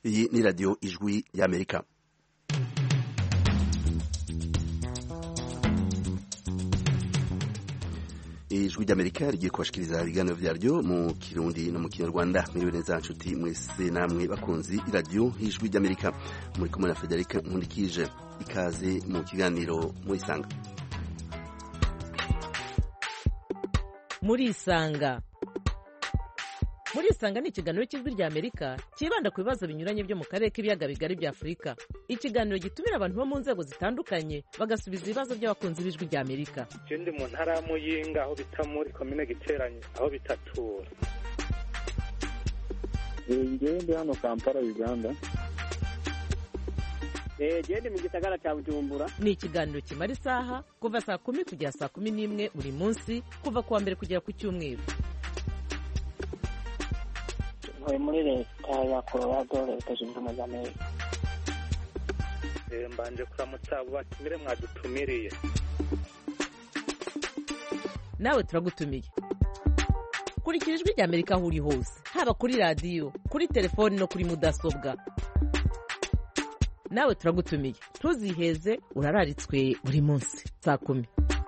Iyi ni radiyo ijwi y'Amerika. Ijwi ry'Amerika rigiye kubashikiriza ibiganiro vyaryo mu Kirundi no mu Kinyarwanda. Mwiriwe neza nshuti mwese namwe bakunzi iradiyo ijwi ry'Amerika, muri kumwe na Frederic Nkundikije. Ikaze mu kiganiro Murisanga. Murisanga ni ikiganiro cy'ijwi ry'Amerika kibanda ku bibazo binyuranye byo mu karere k'ibiyaga bigari bya Afurika. Ikiganiro gitumira abantu bo mu nzego zitandukanye bagasubiza ibibazo by'abakunzi b'ijwi ry'Amerika. Ndi mu ntara ya Muyinga aho bita muri komine Giteranyi aho bitatura. Ndi hano Kampala, Uganda. Ndi mu gisagara cya Bujumbura. Ni ikiganiro kimara isaha kuva saa 10 kugera saa 11 buri munsi, kuva kuwa mbere kugera ku cyumweru. Muri leta ya Colorado, leta zunze ubumwe za Amerika. Mbanje kuramutsa abo batumire mwadutumiriye. Nawe turagutumiye. Kurikira ijwi ry'Amerika aho uri hose, haba kuri radiyo, kuri telefoni no kuri mudasobwa. Nawe turagutumiye, ntuziheze, urararitswe buri munsi saa 10.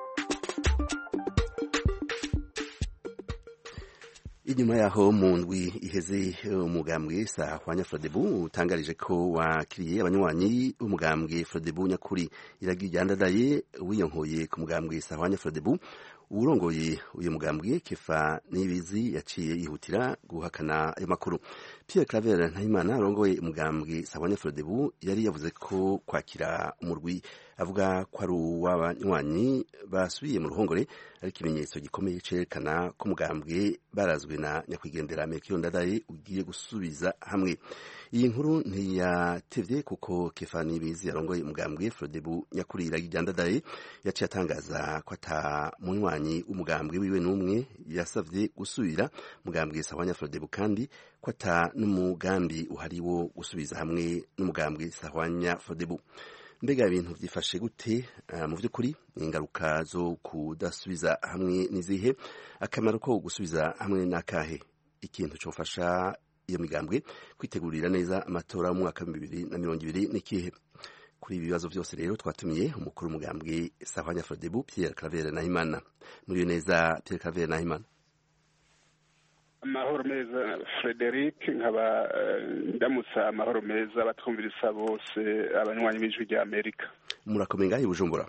Inyuma yaho mu ndwi iheze umugambwe Sahwanya Frodebu utangarije ko wakiriye abanywanyi b'umugambwe Frodebu nyakuri iragiryandadaye wiyonkoye ku mugambwe Sahwanya Frodebu. Urongoye uyu mugambwe Kefa Nibizi yaciye yihutira guhakana ayo makuru. Pierre Claver Ntahimana arongoye umugambwe Sahwanya Frodebu yari yavuze ko kwakira umurwi avuga ko ari uw'abanywanyi basubiye mu ruhongore ari ikimenyetso gikomeye cerekana ko umugambwe barazwe na nyakwigendera Melchior Ndadaye ugiye gusubiza hamwe. Iyi nkuru ntiyatevye kuko Kefa Nibizi yarongoye umugambwe Frodebu nyakuri iragiryandadaye yaciye atangaza ko ata munywanyi umugambwe wiwe n'umwe yasavye gusubira mugambwe Sahwanya Frodebu, kandi ko ata n'umugambi uhari wo gusubiza hamwe n'umugambwe Sahwanya Frodebu. Mbega ibintu vyifashe gute mu vy'ukuri? Ingaruka zo kudasubiza hamwe nizihe? Akamaro ko gusubiza hamwe nakahe? Ikintu cofasha iyo migambwe kwitegurira neza amatora mu mwaka 2020 nikihe? Kuri ibi bibazo byose rero twatumiye umukuru w'umugambwe Sahwanya Frodebu Pierre Claver Nahimana. Muri neza Pierre Claver Nahimana. Amahoro meza Frederic, nkaba ndamutsa amahoro meza batwumvirisa bose abanywanyi b'ijwi ry'Amerika. Murakomeye ngahe Bujumbura?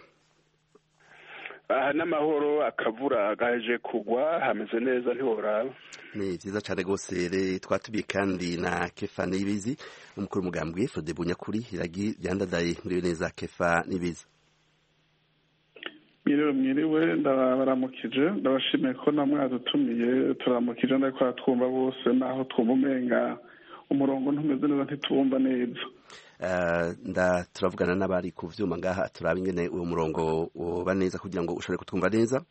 N'amahoro, akavura gaje kugwa, hameze neza ntiworaba. Ni vyiza cane gose. Twatubiye kandi na Kefa Nibizi umukuru w'umugambwe Frodebu nyakuri iragiryandadaye. Muri neza Kefa Nibizi. Mwiriwe ndabaramukije, ndabashimiye ko namwe mwadutumiye. Turamukije ndako twumva bose, naho twumva umenga umurongo ntumeze neza, ntitubumva neza. Turavugana n'abari ku vyuma ngaha, turaba ingene uwo murongo woba neza kugira ngo ushobore kutwumva neza.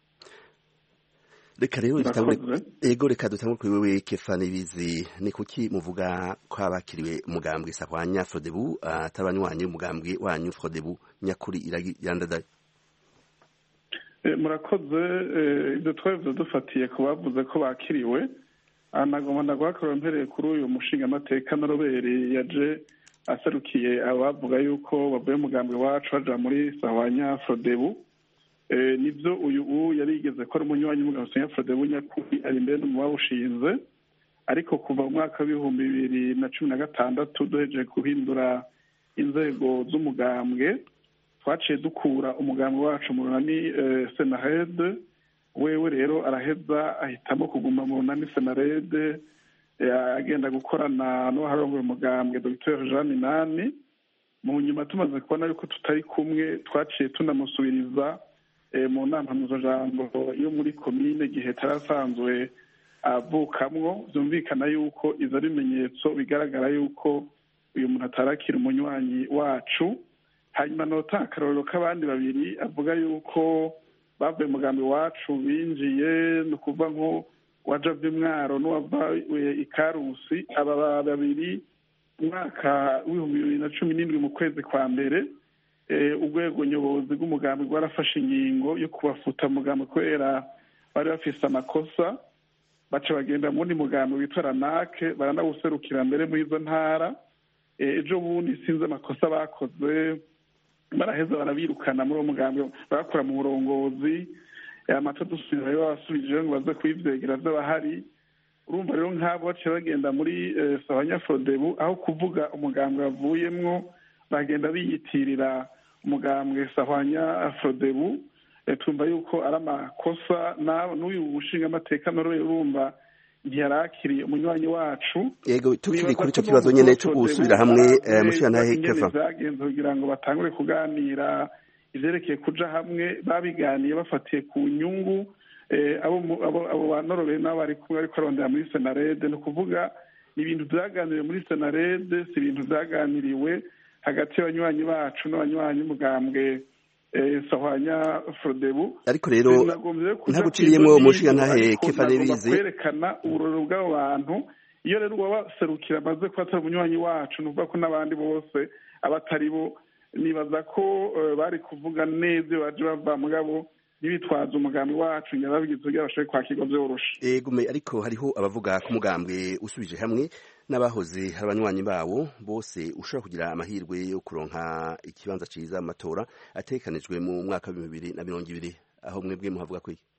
Reka rero reka dutangure kuri wewe Kefa Nibizi. Ni kuki muvuga ko abakiriwe umugambwe Sahwanya Frodebu atabanywanyi umugambwe wanyu Frodebu nyakuri iragiryandadaye? Murakoze. Ibyo twebwe dufatiye ku bavuze ko bakiriwe, nagomba ndagwakorera mpereye kuri uyu mushingamateka Noroberi yaje aserukiye abavuga yuko bavuye umugambwe wacu baja muri Sahwanya Frodebu. Nibyo uyu yarigeze ko ari umunywanyi w'umugambwe Sahwanya Frodebu nyakuri, ari imbere no mu bawushinze, ariko kuva mu mwaka w'ibihumbi 2016 duhejeje guhindura inzego z'umugambwe, twaciye dukura umugambwe wacu mu runani Senarede. Wewe rero araheza ahitamo kuguma mu runani Senarede, agenda gukorana n'uwaharongoye umugambwe Dr Jean Minani. Mu nyuma tumaze kubona yuko tutari kumwe, twaciye tunamusubiriza mu nama mpuzajambo yo muri komine gihe tarasanzwe avukamwo. Vyumvikana yuko izo ari ibimenyetso bigaragara yuko uyu muntu atarakira umunywanyi wacu. Hanyuma nota akarorero k'abandi babiri avuga yuko bavuye umugambi wacu binjiye, ni ukuvuga nko waja Mwaro n'uwavuye Ikarusi. Aba babiri umwaka w'ibihumbi 2017 mu kwezi kwa mbere, urwego nyobozi rw'umugambi rwarafashe ingingo yo kubafuta umugambi kubera bari bafise amakosa. Baca bagenda muri mugambi witwa Ranake, baranawuserukira mbere muri izo ntara. ejo bundi sinzi amakosa bakoze baraheza barabirukana muri uwo mugambwe barakura mu burongozi amato dusubira rero babasubije ngo baze kubivyegera vy'abahari urumva rero nk'abo baciye bagenda muri Sahwanya Frodebu aho kuvuga umugambwe bavuyemwo bagenda biyitirira umugambwe Sahwanya Frodebu tumva yuko ari amakosa n'uyu mushinga amateka noroye urumva ntiyarakiriye umunywanyi wacu yego tukiri kuri ico kibazo nyene cyo gusubira hamwe mushiyantahe Keva vyagenze kugira ngo batangure kuganira ivyerekeye kuja hamwe babiganiye bafatiye ku nyungu abo banorobeye nabo bari kumwe ariko arondera muri Senarede ni ukuvuga ni ibintu vyaganiriwe muri Senarede si ibintu vyaganiriwe hagati y'abanywanyi bacu n'abanywanyi umugambwe Sahwanya Frodebu ariko rero ntaguciriyemwo mushiyantahe Kefa Nebizi kwerekana uburoro bw'abo bantu iyo rero wabaserukira amaze kuba atari umunywanyi wacu nuvuga ko n'abandi bose abatari bo nibaza ko bari kuvuga neza baje bava mugabo n'ibitwaza umugambi wacu nyababigize kugira bashoboye kwakirwa vyoroshe yego ariko hariho abavuga ko umugambwe usubije hamwe n'abahoze abanywanyi bawo bose ushobora kugira amahirwe yo kuronka ikibanza ciza mu matora atekanijwe mu mwaka wa 2020 aho mwebwe muhavuga ko iki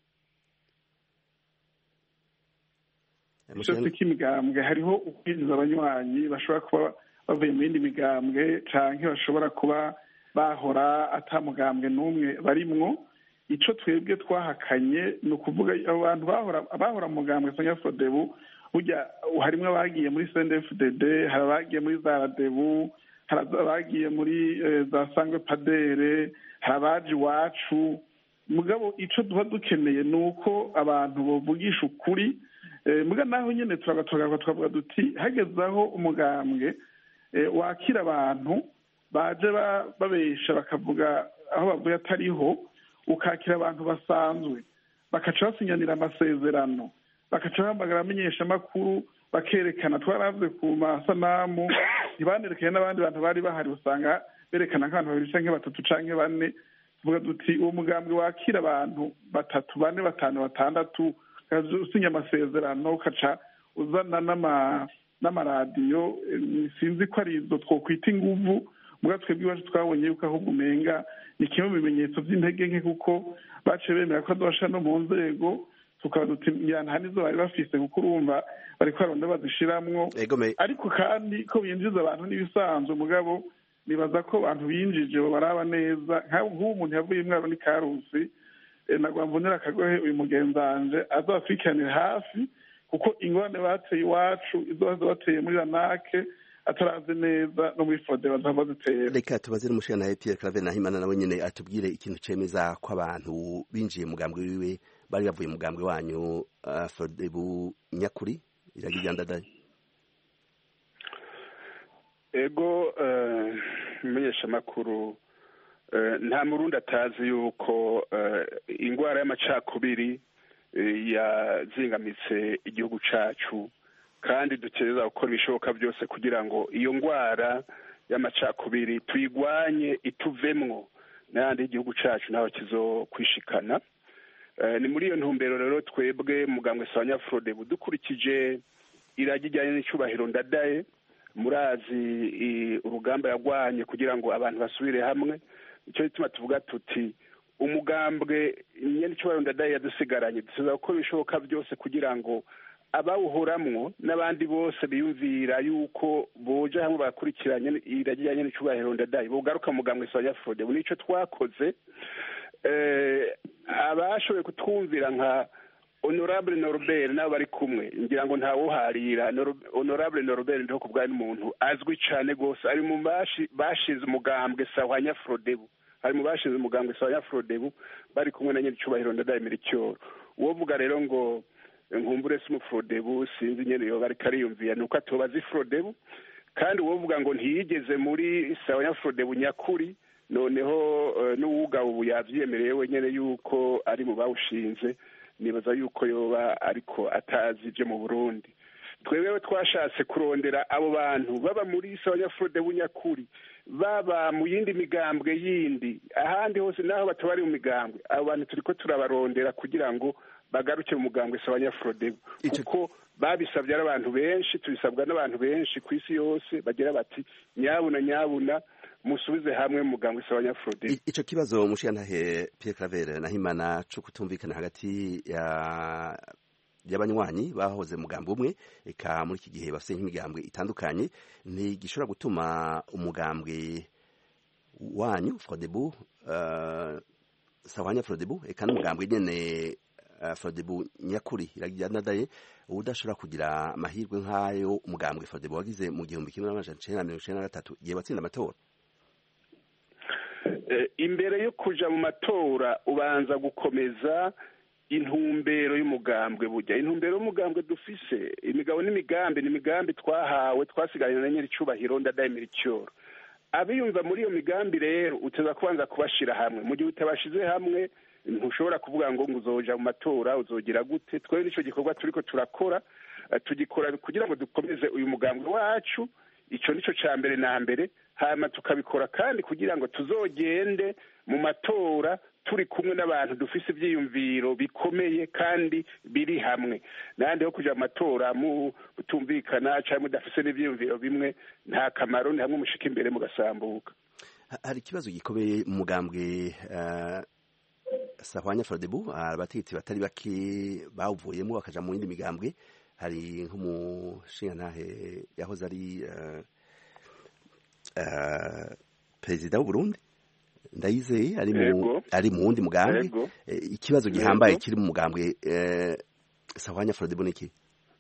cyose kimigambwe hariho ukwinjiza abanywanyi bashobora kuba bavuye mu yindi migambwe canke bashobora kuba bahora atamugambwe n'umwe barimwo ico twebwe twahakanye ni ukuvuga abantu bahora mu mugambwe Sahwanya Frodebu burya harimwo abagiye muri CNDD-FDD hari abagiye muri za Radebu hari abagiye muri za Sangwe Padere hari abaje iwacu mugabo ico duha dukeneye ni uko abantu bovugisha ukuri muga naho nyene turavuga duti hageze aho umugambwe wakira abantu baje babesha bakavuga aho bavuye atariho ukakira abantu basanzwe bakaca basinyanira amasezerano bakaca bahamagara amenyeshamakuru bakerekana twaravuze ku masanamu ntibanerekanye n'abandi bantu bari bahari usanga berekana nk'abantu babiri canke batatu canke bane tuvuga duti uwo mugambwe wakira abantu batatu bane batanu batandatu usinya amasezerano ukaca uzana n'amaradiyo sinzi ko ari izo twokwita inguvu muga twebwe iwacu twabonye yuko ahubwo umenga ni kimwe mu bimenyetso vy'intege nke kuko baciye bemera ko adosha no mu nzego tukaba duti nta nizo bari bafise kuko urumva bariko baronda bazishiramwo ariko kandi ko binjiza abantu n'ibisanzwe mugabo nibaza ko abantu binjije baraba neza nk'ubu umuntu yavuye imwaro ni Karusi nagwa mbonera akagohe uyu mugenzanje azafrikanira hafi kuko ingorane bateye iwacu izo bateye muri Ranake atarazi neza no muri Fode bazaba ziteye reka tubaze n'umushana Pierre Claver Nahimana nawe nyene atubwire ikintu cemeza ko abantu binjiye mugambwe wiwe bari bavuye mugambwe wanyu Frodebu nyakuri iragijandadaye ego menyesha makuru nta murundi atazi yuko ingwara y'amacakubiri yazingamitse igihugu cacu kandi dukereza gukora ibishoboka byose kugira ngo iyo ngwara y'amacakubiri tuyigwanye ituvemwo n'ayandi igihugu cacu naho kizokwishikana ni muri iyo ntumbero rero twebwe mugambwe Sahwanya Frodebu dukurikije iragi ijyanye n'icubahiro ndadaye murazi urugamba yagwanye kugira ngo abantu basubire hamwe icyo gituma tuvuga tuti umugambwe nyene icubahiro ndadaye yadusigaranye dusiza gukora ibishoboka byose kugira ngo abawuhoramwo n'abandi bose biyumvira yuko boja hamwe bakurikiranye iragi ijyanye n'icubahiro ndadaye bogaruka mugambwe Sahwanya Frodebu nico twakoze abashoboye kutwumvira nka Honorable Norbert nabo bari kumwe ngira ngo ntawuharira Honorable Norbert ndiho kubwa n'umuntu azwi cyane gose ari mu bashize umugambwe Sahwanya Frodebu ari mu bashize umugambwe Sahwanya Frodebu bari kumwe na nyene cubahiro ndadaye Melchior uwo vuga rero ngo nkumbure si mu Frodebu sinzi nyene yo bari kariyumviye nuko atobazi Frodebu kandi uwo vuga ngo ntiyigeze muri Sahwanya Frodebu nyakuri noneho n'uwugabo ubu yavyemereye wenyene yuko ari mu bawushinze nibaza yuko yoba ariko atazi ibyo mu Burundi twewewe twashatse kurondera abo bantu baba muri Sahwanya Frodebu nyakuri baba mu yindi migambwe yindi ahandi hose naho batabari mu migambwe abo bantu turiko turabarondera kugira ngo bagaruke mu mugambwe Sahwanya Frodebu kuko babisabye ari abantu benshi, tubisabwa n'abantu benshi ku isi yose bagira bati nyabuna musubize hamwe mugambwe Sawanya-Frodebu. Ico kibazo mushiyantahe Pierre Claver Nahimana co kutumvikana hagati y'abanywanyi bahoze mugambwe umwe eka muri iki gihe bafite nk'imigambwe itandukanye ntigishobora gutuma umugambwe wanyu Frodebu Sawanya-Frodebu eka n'umugambwe nyene Frodebu nyakuri iragirandadaye udashobora kugira amahirwe nk'ayo umugambwe Frodebu wagize mu 1993 igihe watsinda amatora. Imbere yo kuja mu matora ubanza gukomeza intumbero y'umugambwe. Burya intumbero y'umugambwe dufise imigabo n'imigambi twahawe twasigaranye na nyiri cubahiro Ndadaye Melchior. Abiyumva muri iyo migambi rero uteza kubanza kubashira hamwe. Mu gihe utabashize hamwe ntushobora kuvuga ngo uzoja mu matora uzogira gute. Twe nico gikorwa turiko turakora, tugikora kugira ngo dukomeze uyu mugambwe wacu. Ico nico ca mbere na mbere, hama tukabikora kandi kugira ngo tuzogende mu matora turi kumwe n'abantu dufise ivyiyumviro bikomeye kandi biri hamwe. Nande ho kuja mu matora mutumvikana cyangwa mudafise n'ivyiyumviro bimwe nta kamaro, ni hamwe mushika imbere mugasambuka. Hari ikibazo gikomeye mu mugambwe Sawanya-Frodebu, abategetsi batari bake bawuvuyemo bakaja mu yindi migambwe. Hari nk'umushingantahe yahoze ari perezida w'u Burundi Ndayizeye ari mu wundi mugambwe. Ikibazo gihambaye kiri mu mugambwe Sawanya-Frodebu niki?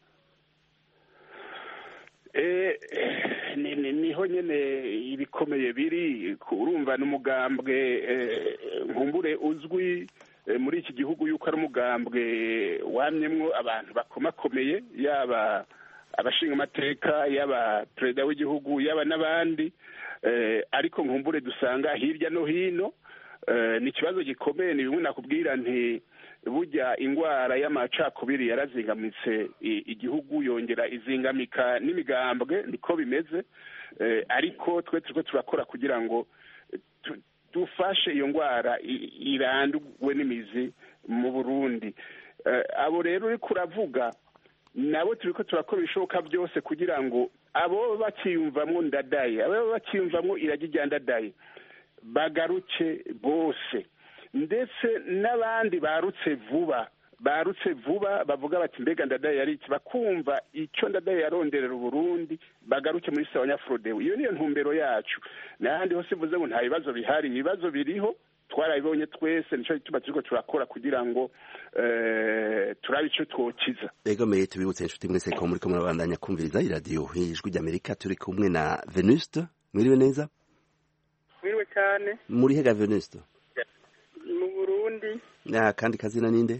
Niho nyene ibikomeye biri, urumva n'umugambwe nkumbure uzwi muri iki gihugu yuko ari umugambwe wamyemwo abantu bakomakomeye, yaba abashinga amateka, yaba perezida w'igihugu, yaba n'abandi, ariko nkumbure dusanga hirya no hino. Ni ikibazo gikomeye, ni bimwe nakubwira nti burya ingwara y'amacakubiri yarazingamitse igihugu, yongera izingamika n'imigambwe, niko bimeze. Ariko twe turiko turakora kugira ngo dufashe iyo ngwara irandurwe n'imizi mu Burundi. Abo rero uri kuravuga nabo turiko turakora ibishoboka byose kugira ngo abo bakiyumvamwo Ndadaye, abo bakiyumvamwo iragi rya Ndadaye bagaruke bose, ndetse n'abandi barutse vuba bavuga bati mbega Ndadaye yari iki, bakumva icyo Ndadaye yaronderera Burundi, bagaruke muri Sawanya-Frodebu. Iyo niyo ntumbero yacu. N'ahandi hose bivuze ngo nta bibazo bihari, ibibazo biriho, twarabibonye twese, nico gituma turiko turakora kugira ngo turabe ico twokiza. Ego meye tubibutse inshuti mwese ko muri ko murabandanya kumviriza iradiyo Ijwi ry'Amerika, turi kumwe na Venuste. Mwiriwe neza? Mwiriwe cyane. Muri hega Venuste? Mu Burundi. Kandi kazina ninde?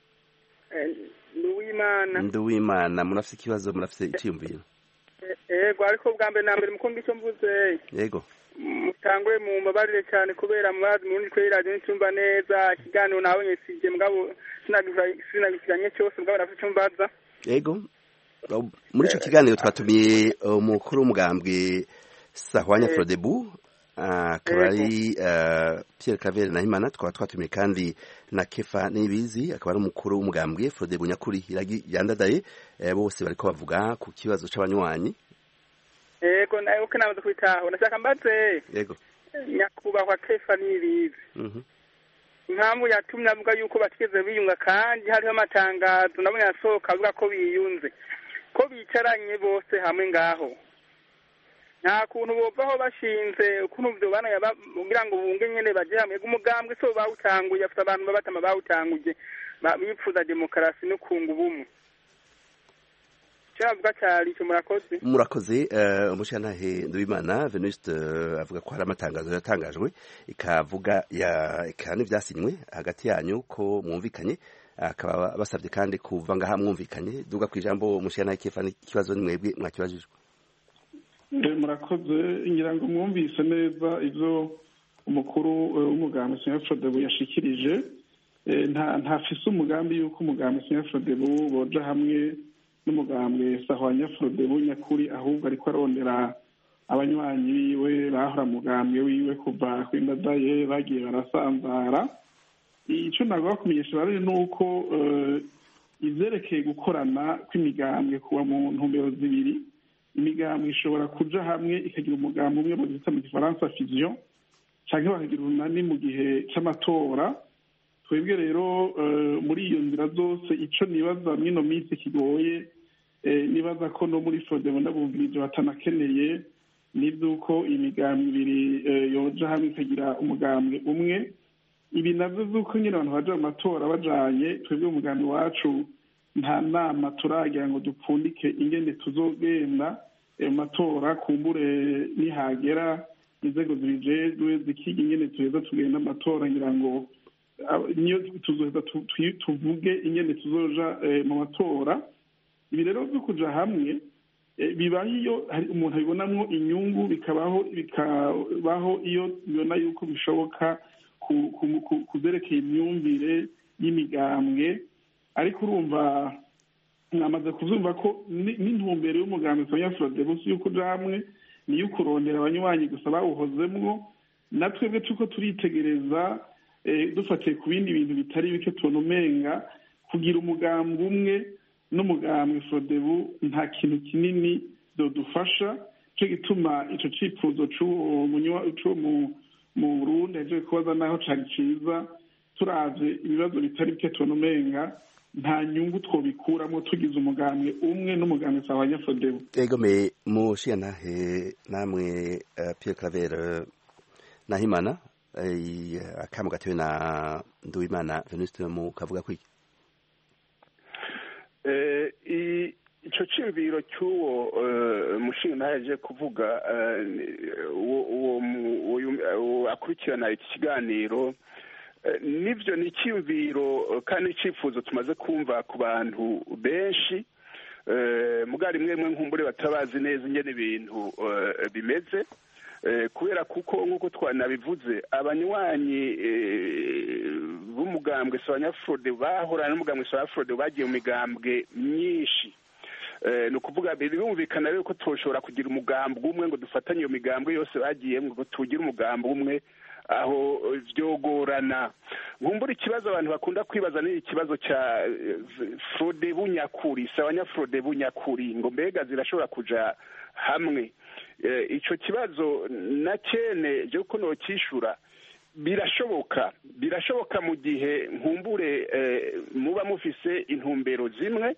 Nduwimana. Murafise ikibazo, murafise iciyumviro? Ego, ariko bwa mbere na mbere mukumva icyo mvuze. Yego. Mutangwe mu mbabarire cyane kubera mubazi muri kwe radio ntumva neza ikiganiro nabonye sije mugabo sinagikiranye cyose mugabo nafite icyo mbaza. Yego. Muri ico kiganiro twatumiye umukuru w'umugambwe Sawanya-Frodebu, akaba ari Pierre Claver Nahimana. Twaba twatumiye kandi na Kefa Nibizi, akaba ari umukuru w'umugambwe Frodebu nyakuri iragi rya Ndadaye. Bose bariko bavuga ku kibazo c'abanywanyi. Yego, nayo uko namaze kwitaho nashaka mbaze. Yego. Nyakubahwa Kefa Nibizi. Impamvu yatumye avuga yuko batigeze biyunga kandi hariho amatangazo nabonye yasohoka avuga ko biyunze, ko bicaranye bose hamwe ngaho. Nta kuntu bovaho bashinze ukuntu byo bana kugira ngo bunge nyene baje hamwe umugambwe so bawutanguye, afite abantu babatama bawutanguje bipfuza demokarasi no kunga ubumwe. Cyavuga cyari cyo murakoze. Umushantahe Nduwimana Venuste avuga ko hari amatangazo yatangajwe ikavuga kandi vyasinywe hagati yanyu ko mwumvikanye, akaba basabye kandi kuva ngaha mwumvikanye. Duga kwijambo umushantahe Kefa, ikibazo ni mwebwe mwakibajijwe. Murakoze. Ngira ngo mwumvise neza ivyo umukuru w'umugambwe Sawanya-Frodebu yashikirije. Ntafise umugambi yuko umugambwe Sawanya-Frodebu boja hamwe n'umugambwe Sawanya-Frodebu nyakuri, ahubwo ariko arondera abanywanyi biwe bahora mugambwe wiwe kuva kuri Ndadaye bagiye barasanzara. Ico nagomba kumenyesha bari nuko ivyerekeye gukorana kw'imigambwe kuba mu ntumbero zibiri. Imigambwe ishobora kuja hamwe ikagira umugambi umwe bita mu gifaransa fusion canke bakagira urunani mu gihe c'amatora. Twebwe rero muri iyo nzira zose ico nibaza mwino minsi kigoye nibaza ko no muri Frodebu ndabumvirije batanakeneye n'ivyuko imigambi ibiri yoja hamwe ikagira umugambi umwe. Ibi navyo vy'uko nyine abantu baja mu matora bajanye, twebwe umugambi wacu nta nama turagira ngo dupfundike ingene tuzogenda mu matora. Kumbure nihagera inzego zibijejwe zikiga ingene tuheza tugenda amatora, ngira ngo niyo tuzoheza tuvuge ingene tuzoja mu matora. Ibi rero vyo kuja hamwe bibaho iyo umuntu abibonamwo inyungu, bikabaho iyo bibona yuko bishoboka kuzerekeye imyumvire y'imigambwe. Ariko urumva mwamaze kuvyumva ko n'intumbero y'umugambi Sonya Frodebu si yuko uja hamwe, niyo ukurondera abanywanyi gusa bawuhozemwo. Natwebwe tuko turitegereza dufatiye ku bindi bintu bitari bike tubona umenga kugira umugambi umwe n'umugambi Frodebu nta kintu kinini dodufasha. Nico gituma ico cifuzo c'uwo mu Burundi aje kubaza naho cari ciza, turavye ibibazo bitari bike tubona umenga nta nyungu twobikuramo tugize umugambi umwe n'umugambi Sahwanya Frodebu. Egome mushiyantahe namwe Pierre Claver Nahimana, akamu gatewe na Nduwimana Venuste mu kavuga kwiki? Ico cimviro cy'uwo mushinga yaje kuvuga uwo akurikirana iki kiganiro, nivyo ni icyumviro kandi icifuzo tumaze kumva ku bantu benshi, mugari mwemwe nkumbure batabazi neza ingene ibintu bimeze, kubera kuko nk'uko twanabivuze abanywanyi b'umugambwe Sahwanya Frodebu bahorana n'umugambwe Sahwanya Frodebu bagiye mu migambwe myinshi. Ni ukuvuga birumvikana rero ko toshobora kugira umugambi umwe ngo dufatanye iyo migambwe yose bagiyemo ngo tugire umugambi umwe, aho vyogorana. Nkumbura ikibazo abantu bakunda kwibaza ni ikibazo ca Frodebu nyakuri, Sahwanya Frodebu nyakuri, ngo mbega zirashobora kuja hamwe. Ico kibazo na cene je ko no kishura birashoboka mu gihe nkumbure muba mufise intumbero zimwe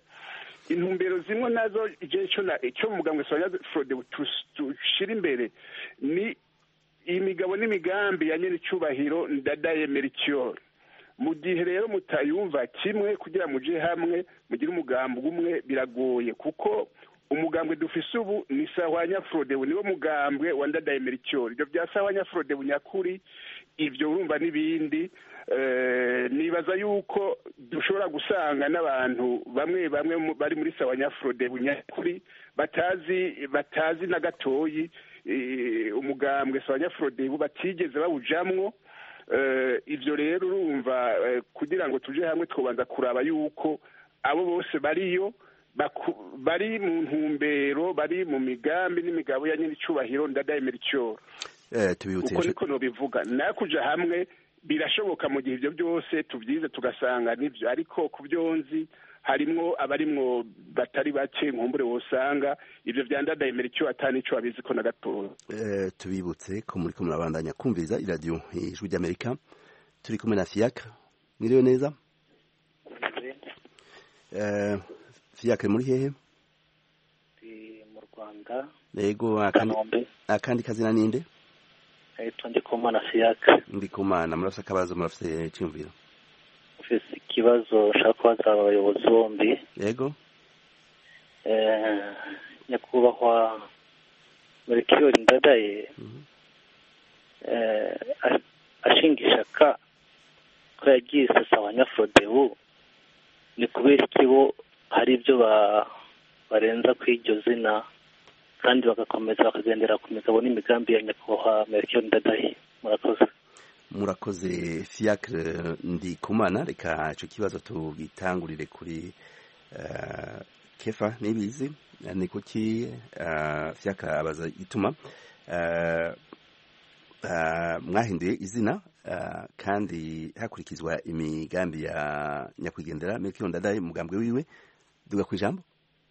nazo icyo mugambwe Sahwanya Frodebu tushira imbere ni imigabo n'imigambi ya nyene icubahiro Ndadaye Melchior. Mu gihe rero mutayumva kimwe kugira muje hamwe mugire umugambi umwe biragoye, kuko umugambwe dufise ubu ni Sahwanya Frodebu, niwo mugambwe wa Ndadaye Melchior. Ibyo bya Sahwanya Frodebu nyakuri ibyo urumva n'ibindi. Nibaza yuko dushobora gusanga n'abantu bamwe bari muri Sahwanya Frodebu nyakuri batazi na gatoyi umugambwe Sahwanya Frodebu batigeze bawujamwo. Ivyo rero urumva kugira ngo tuje hamwe twobanza kuraba yuko abo bose bariyo bari mu ntumbero, bari mu migambi n'imigabo ya nyine icubahiro Ndadaye Melchior. Uko niko nobivuga. Nakuja hamwe birashoboka mu gihe ibyo byose tubyize tugasanga nibyo, ariko ku byonzi harimwo abarimwo batari bake nkumbure wosanga ivyo vya Ndadaye Melchior atani ico abizi ko na gatoya. Tubibutse ko muri ko murabandanya kumviriza iradiyo Ijwi ry'Amerika, turi kumwe na Fiacre. Mwiriwe neza? Fiacre muri hehe? Mu Rwanda. Yego, akandi kazina ninde? Ndikumana Fiacre. Ndikumana, murafise akabazo, murafise cyumviro? Mfise ikibazo nshaka kubaza abayobozi bombi. Yego. Nyakubahwa Melchior Ndadaye ashinga ishaka ko yagiye Sahwanya Frodebu, ni kubera iki bo hari ibyo barenza kw'iryo zina kandi bagakomeza bakagendera ku migabo n'imigambi ya nyakubahwa Melchior Ndadaye? Murakoze Fiacre Ndikumana. Reka ico kibazo tugitangurire kuri Kefa Nibizi. Ni kuki Fiacre abaza ituma mwahinduye izina kandi hakurikizwa imigambi ya nyakwigendera Melchior Ndadaye umugambi wiwe duga ku ijambo.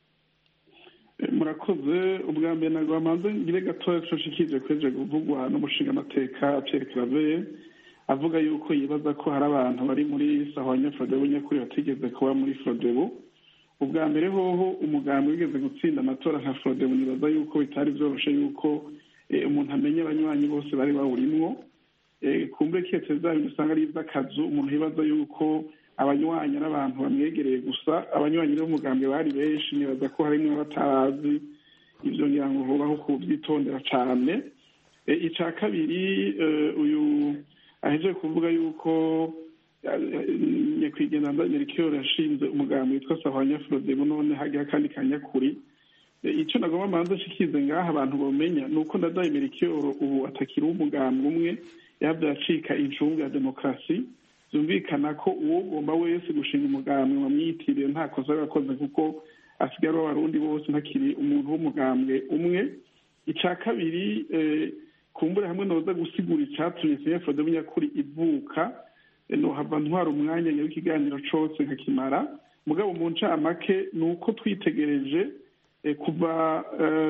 Murakoze. ubwa mbere ntabwo bamanze ngire gatoya coshikije kweje kuvugwa n'umushinga amateka Pierre Claver avuga yuko yibaza ko hari abantu bari muri Sahwanya Frodebu nyakuri batigeze kuba muri Frodebu. ubwa mbere hoho umugambi wigeze gutsinda amatora nka Frodebu nibaza yuko bitari byoroshe yuko umuntu amenye abanywanyi bose bari bawurimwo. Kumbe ketse zayo usanga ari iz'akazu umuntu yibaza yuko abanywanyi n'abantu bamwegereye gusa abanywanyi b'umugambi bari benshi nibaza ko harimwo batazi ivyo ngira ngo hobaho kuvyitondera cane. Ica kabiri uyu aheje kuvuga yuko nyakwigendera Melchior yashinze umugambi witwa Sahwanya Frodebu none hagiye kandi kanyakuri. Ico nagomba manza shikize ngaha abantu bomenya nuko Ndadaye Melchior ubu atakiri umugambi umwe yavyacika incungu ya demokrasi. Zumvikana ko uwo ugomba wese gushinga umugambi wamwitiriye nta kosa yakoze kuko asigara abarundi bose ntakiri umuntu w'umugambwe umwe. Ica kabiri kumbura hamwe noza gusigura icatumye CFDB nyakuri ivuka no hava ntwara umwanya w'ikiganiro cose nkakimara mugabo mu ncamake nuko twitegereje kuva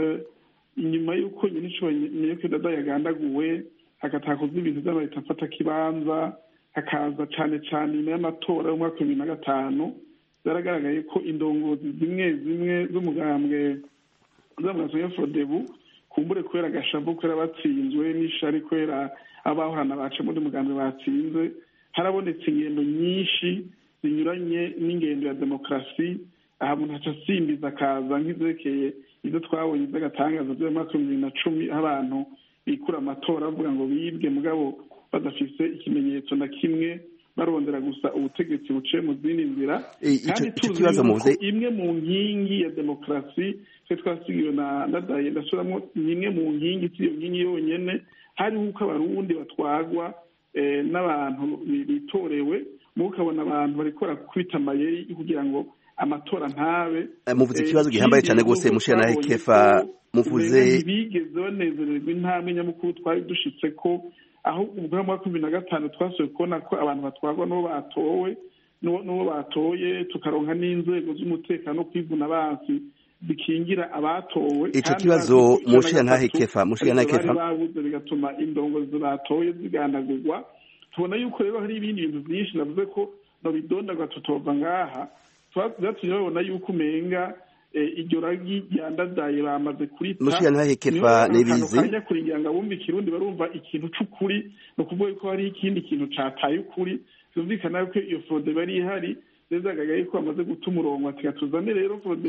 inyuma y'uko nyine Melchior Ndadaye yagandaguwe hagatakoze ibintu by'amareta mfata kibanza hakaza cane cane nyuma y'amatora y'umwaka wa 2005 zaragaragaye ko indongozi zimwe z'umugambwe z'amaraso ya Frodebu kumbure kubera agashavu kubera batsinzwe n'ishari kubera abahorana baca muri mugambwe batsinze harabonetse ingendo nyinshi zinyuranye n'ingendo ya demokrasi aha umuntu aca asimbiza akaza nk'ivyerekeye ivyo twabonye vy'agatangazo vy'umwaka wa 2010 abantu bikura amatora bavuga ngo bibwe mugabo badafise ikimenyetso na kimwe barondera gusa ubutegetsi buciye mu zindi nzira. Kandi tuzi ko imwe mu nkingi ya demokrasi twe twasigiwe na Ndadaye ndasuramwo imwe mu nkingi z'iyo nkingi yonyene hari uko abarundi batwagwa n'abantu bitorewe mukabona abantu bariko barakubita amayeri kugira ngo amatora ntabe. Muvuze ikibazo gihambaye cyane gose mushana Kefa muvuze bigeze banezererwa intambwe nyamukuru twari dushitse ko aho ubwa mwaka 2005 twasuye kubona ko abantu batwagwa n'uwo batowe n'uwo batoye tukaronka n'inzego z'umutekano kwivuna abansi bikingira abatowe. Ico kibazo mushana Kefa babuze bigatuma indongozi batoye zigandagurwa. Tubona yuko rero hari ibindi bintu byinshi navuze ko no bidondagwa tutova ngaha twatubona yuko umenga iryo ragi ryandadaye bamaze kurita mushana Kefa nibizi kanya kuringira ngo bumva ikirundi barumva ikintu c'ukuri no kuvuga ko hari ikindi kintu cataye ukuri byumvikana ko iyo fraude bari ihari zezagaye ko amaze gutuma umurongo atikatuzane rero fraude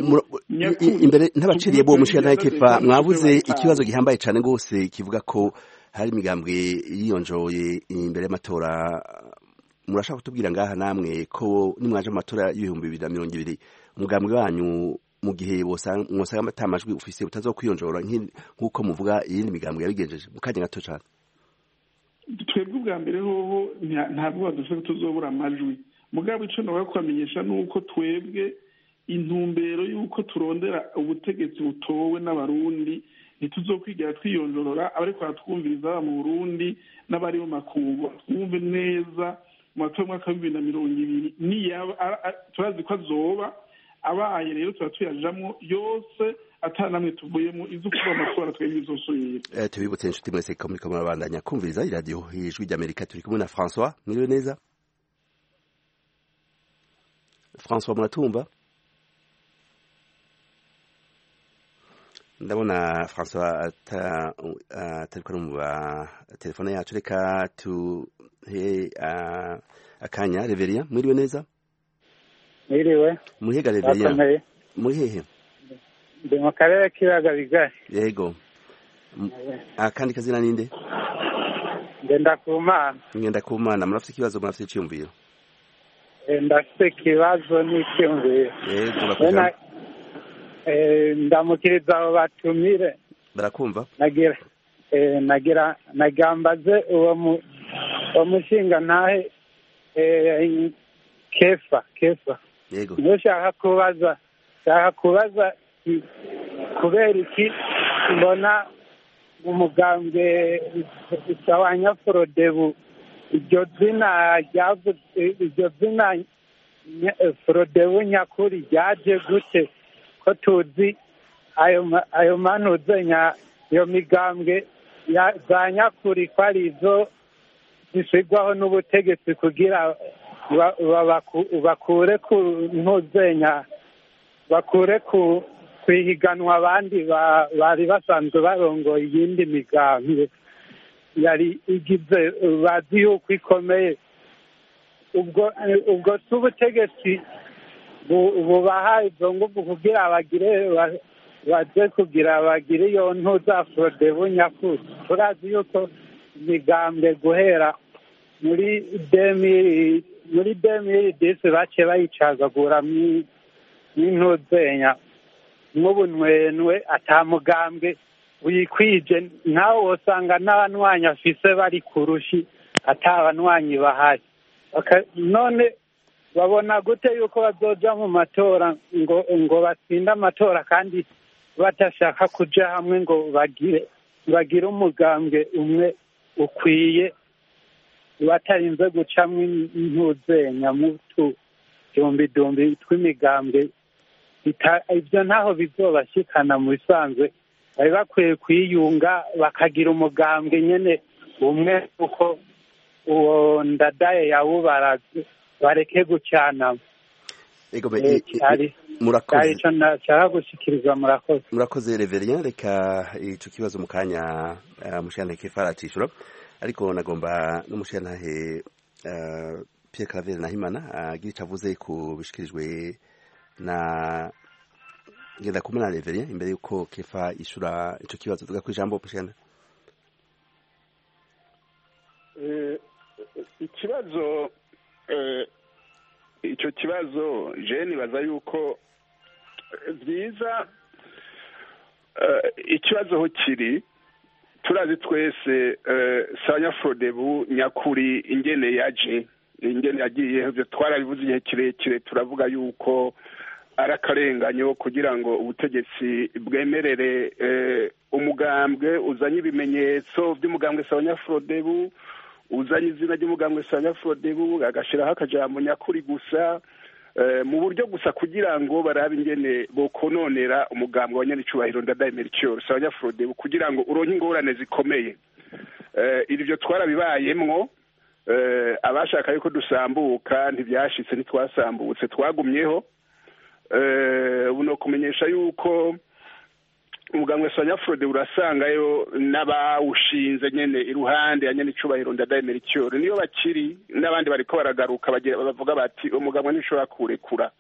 imbere ntabaciriye bo mushana Kefa mwabuze ikibazo gihambaye cyane gose kivuga ko hari imigambwe yiyonjoye imbere y'amatora. Murashaka kutubwira ngaha namwe ko nimwaje amatora y'2020 umugambwe wanyu mu gihe mwosanga amatamajwi ufise utazokwiyonjora nk'uko muvuga iyindi migambwe yabigenjeje mukanya gato cyane? Twebwe ubwa mbere hoho ntabwo badufite tuzobura amajwi mugabo ico no kwamenyesha nuko twebwe intumbero yuko turondera ubutegetsi butowe n'abarundi ntituzokwigira twiyonjorora abariko baratwumviriza mu Burundi n'abari mu makungu twumve neza mu mwaka wa 2020 turazi ko azoba abaye rero tuyajamwo yose atanamwe tuvuyemo izo kuba amatora twebwe izosubira. Tubibutse inshuti mwese ko muriko murabandanya kumviriza iradiyo Ijwi ry'Amerika turi kumwe na François. Mwiriwe neza François, muratumva? Ndabona François atariko numva telefone yacu, reka tuhe akanya Reveria. Mwiriwe neza? Mwiriwe. Muhiga Reveria. Muhehe? Ndi mu karere k'ibiyaga bigari. Yego. Akandi kazina ninde? Ngendakumana. Ngendakumana, murafite ikibazo murafite icyumviro? Ndafite ikibazo n'icyumviro. Yego, bakujana. Ndamukiriza abo batumire. Barakumva? Nagambaze uwo mushinga ntahe Kefa. Yego. Nshaka kubaza kubera iki mbona mu mugambwe usabanya Frodebu iryo zina Frodebu nyakuri ryaje gute ko tuzi ayo manuzenya iyo migambwe za nyakuri ko ari izo zishyirwaho n'ubutegetsi kugira bakure ku ntuzenya bakure ku kwihiganwa abandi bari basanzwe barongoye iyindi migambwe yari igize bazi yuko ikomeye ubwo si ubutegetsi bubaha izo nguvu kugira baje kugira bagire iyo ntuza Frodebu nyakuri turazi yuko imigambwe guhera muri 2010 bace bayicagagura n'intuzenya nk'ubunwenwe atamugambwe wikwije nawe wosanga n'abanywanyi afise bari kurushi atabanywanyi bahari none babona gute yuko bazoja mu matora ngo batsinde amatora kandi batashaka kuja hamwe ngo bagire umugambwe umwe ukwiye batarinze gucamwo intuzenya mu dumbi tw'imigambwe ibyo ntaho bizobashikana mu bisanzwe bari bakwiye kwiyunga bakagira umugambwe nyene umwe uko uwo Ndadaye yawubaraze bareke gucana murakoze ico nashaka gushikiriza murakoze Reverien reka ico kibazo mu kanya mushana Kefa aracishura ariko nagomba n'umushantahe Pierre Claver Nahimana agira ico avuze ku bishikirijwe na ngenda kumena Reverien imbere yuko Kefa ishura ico kibazo tuga kwijambo mushana ikibazo icyo kibazo jeni baza yuko byiza ikibazo ho kiri turazi twese Sanya Frodebu nyakuri ingene yagiye ibyo twarabivuze igihe kirekire turavuga yuko ari akarenganyo kugira ngo ubutegetsi bwemerere umugambwe uzanye ibimenyetso by'umugambwe Sanya Frodebu uzanye izina ry'umugambwe Sanya Frodebu agashiraho akajambo nyakuri gusa mu buryo gusa kugira ngo barabe ingene bokononera umugambwe wa Nyanicubahiro Ndadaye Melchior Sanya Frodebu kugira ngo uronke ingorane zikomeye ibyo twarabibayemwo abashaka yuko dusambuka ntibyashitse ntitwasambutse twagumyeho uno kumenyesha yuko umugambwe Sanya Frodebu urasangayo n'abawushinze nyene iruhande ya Nyanicubahiro Ndadaye Melchior niyo bakiri n'abandi bariko baragaruka bavuga bati umugambwe ntishobora kurekura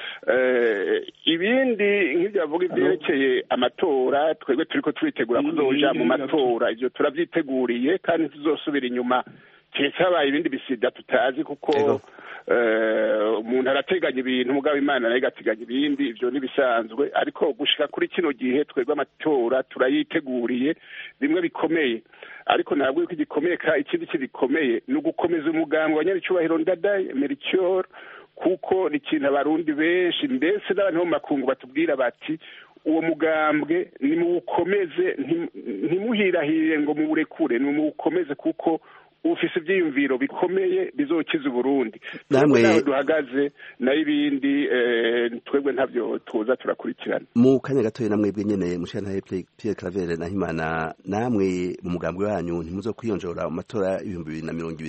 ibindi nk'ibyo bavuga ibyerekeye amatora twebwe turiko turitegura kuzoja mu matora ivyo turavyiteguriye kandi tuzosubira inyuma keretse habaye ibindi bisida tutazi kuko umuntu arateganya ibintu mugabo Imana nayo igateganya ibindi ivyo nibisanzwe ariko gushika kuri kino gihe twebwe amatora turayiteguriye bimwe bikomeye ariko ntabwo yuko igikomeye ikindi kibikomeye ni ugukomeza umugambi wa Nyanicubahiro Ndadaye Melchior kuko ni ikintu abarundi benshi mbese n'abantu bo mu makungu batubwira bati uwo mugambwe ni muwukomeze ntimuhirahire ngo muwurekure ni muwukomeze kuko ufise ivyiyumviro bikomeye bizokiza Burundi namwe duhagaze na ibindi twebwe ntavyo tuza turakurikirana mu kanya gatoye namwebwe nyene mushana Pierre Claver Nahimana namwe mu mugambwe wanyu ntimuzo kwiyonjora mu matora 2020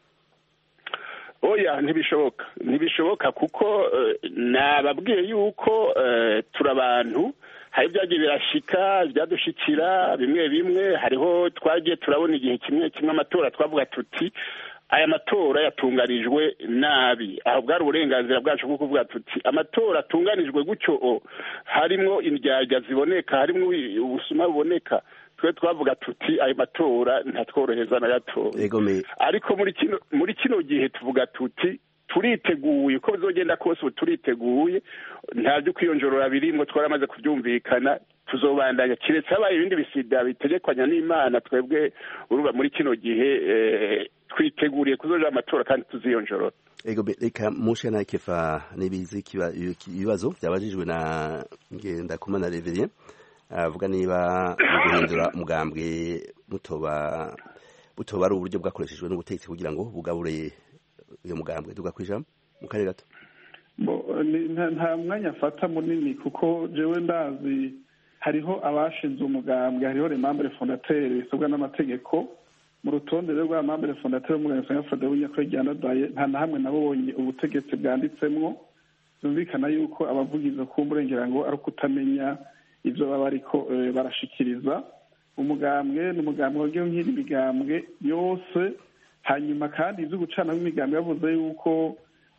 oya ntibishoboka kuko nababwiye yuko turabantu hari ibyagiye birashika byadushikira bimwe hariho twagiye turabona igihe kimwe amatora twavuga tuti aya matora yatunganijwe nabi aho bwari uburenganzira bwacu bwo kuvuga tuti amatora atunganijwe gutyo harimo indyarya ziboneka harimo ubusuma buboneka twe twavuga tuti ayo matora ntatworoheza na gato ariko muri kino gihe tuvuga tuti turiteguye uko bizogenda kose ubu turiteguye nta byo kwiyonjorora birimwo twaramaze kubyumvikana tuzobandanya kiretse habaye ibindi bisida bitegekwanya n'Imana twebwe uruba muri kino gihe twiteguriye kuzoja amatora kandi tuziyonjorora reka mushana Kefa nibizi ibibazo byabajijwe na Ngendakumana Reverien avuga niba guhindura umugambwe butoba ari uburyo bwakoreshejwe n'ubutegetsi kugira ngo bugabure uyu mugambwe tugakwijamo mu kare gato. Nta mwanya afata munini kuko jewe ndazi hariho abashinze umugambwe, hariho les membres fondateurs bisabwa n'amategeko. Mu rutonde rwa membres fondateurs w'umugambwe Sanyafrode w'Inyakwejyandadaye nta na hamwe nabonye ubutegetsi bwanditsemwo. Byumvikana yuko abavugiza kumburengera ngo ari kutamenya ivyo baba ariko barashikiriza. Umugambwe n'umugambwe wagiye nk'iri migambwe yose, hanyuma kandi ivyo gucana w'imigambwe yavuze yuko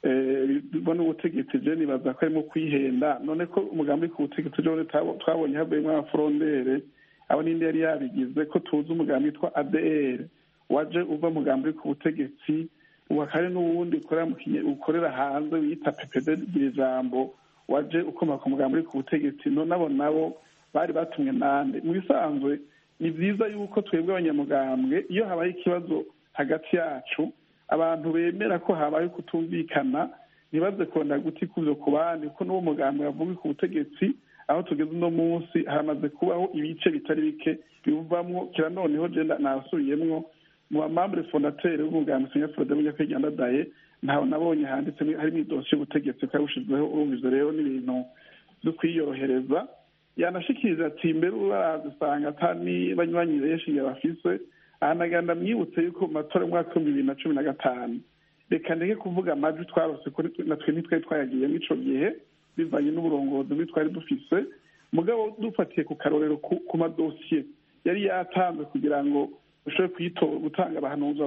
bona ubutegetsi je nibaza ko arimo kwihenda. None ko umugambi ku butegetsi je twabonye havuyemo abafrondere abo ninde yari yabigize ko tuzi umugambi witwa ADR waje uva mugambi ku butegetsi wakare n'uwundi ukorera hanze wita PPD ijambo waje ukomaka ku mugambi ku butegetsi. nabo bari batumwe nande. Mu bisanzwe ni byiza yuko twebwe abanyamugambwe iyo habaye ikibazo hagati yacu abantu bemera ko habaye kutumvikana ntibaze konda guti kuvyo ku bandi, kuko n'uwo mugambi wavuga ku butegetsi aho tugeze uno munsi hamaze kubaho ibice bitari bike bivamwo kira. Noneho je nasubiyemwo mu bamambure fondateurs b'umugambi Sanyafrode w'Inyakwejyandadaye ntaho nabonye handitse harimo idosiye y'ubutegetsi bwabushizeho. Urumvizo rero n'ibintu byo kwiyorohereza. Yanashikiriza ati mbere urazisanga atani banywanyi benshi bafise. Ahanaganda mwibutse yuko mu matora y'umwaka w'2015 reka ndeke kuvuga amajwi twarose kuri natwe nitwe twayagiyemo ico gihe bivanye n'uburongozi bw'itwari dufise. Mugabo dufatiye ku karorero ku madosiye yari yatanzwe kugira ngo ushobore gutanga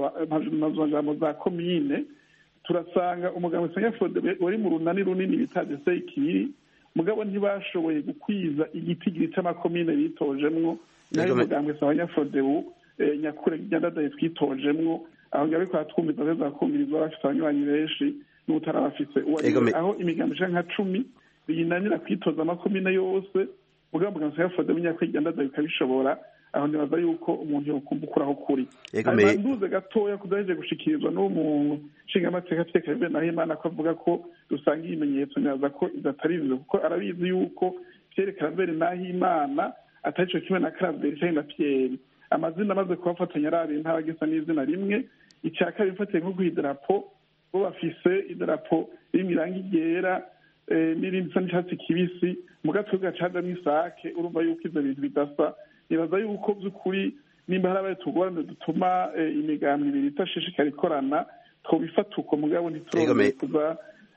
abahanuzi za komine, turasanga umugambi Sanyafrode wari mu runani runini bitaje Seikiri, mugabo ntibashoboye gukwiza igitigiri c'amakomine bitojemwo. Nayo umugambi Sanyafrode Nyakwejyandadaye twitojemwo aho ngabe kwa twumviza beza kumvirizwa bafite abanywanyi benshi n'utara bafite aho imigambi nka 10 binanira kwitoza amakomine yose. Mugambo Sanyafrode w'Inyakwejyandadaye ukabishobora. Aho nibaza yuko umuntu yokumbukuraho kuri nduze gatoya kudaheje gushikirizwa n'umuntu nshinga amateka tekebe naho Imana ko avuga ko dusanga ibimenyetso nyaza ko idatarize kuko arabizi yuko vyerekana mbere naho Imana atarico kimwe na Claver cyangwa na Pierre. Amazina amaze kubafatanya arabe ntabagisa n'izina rimwe. Icyaka bifatiye nko guhidarapo bo bafise idarapo y'imirangi ryera n'irindi sa n'icatsi kibisi mu gatwe gacaza n'isake. Urumva yuko ivyo bintu bidasa. Nibaza yuko by'ukuri nimba hari abayitugorane dutuma imigambi ibiri itashishikara ikorana twobifata uko mugabo ntituronke kuza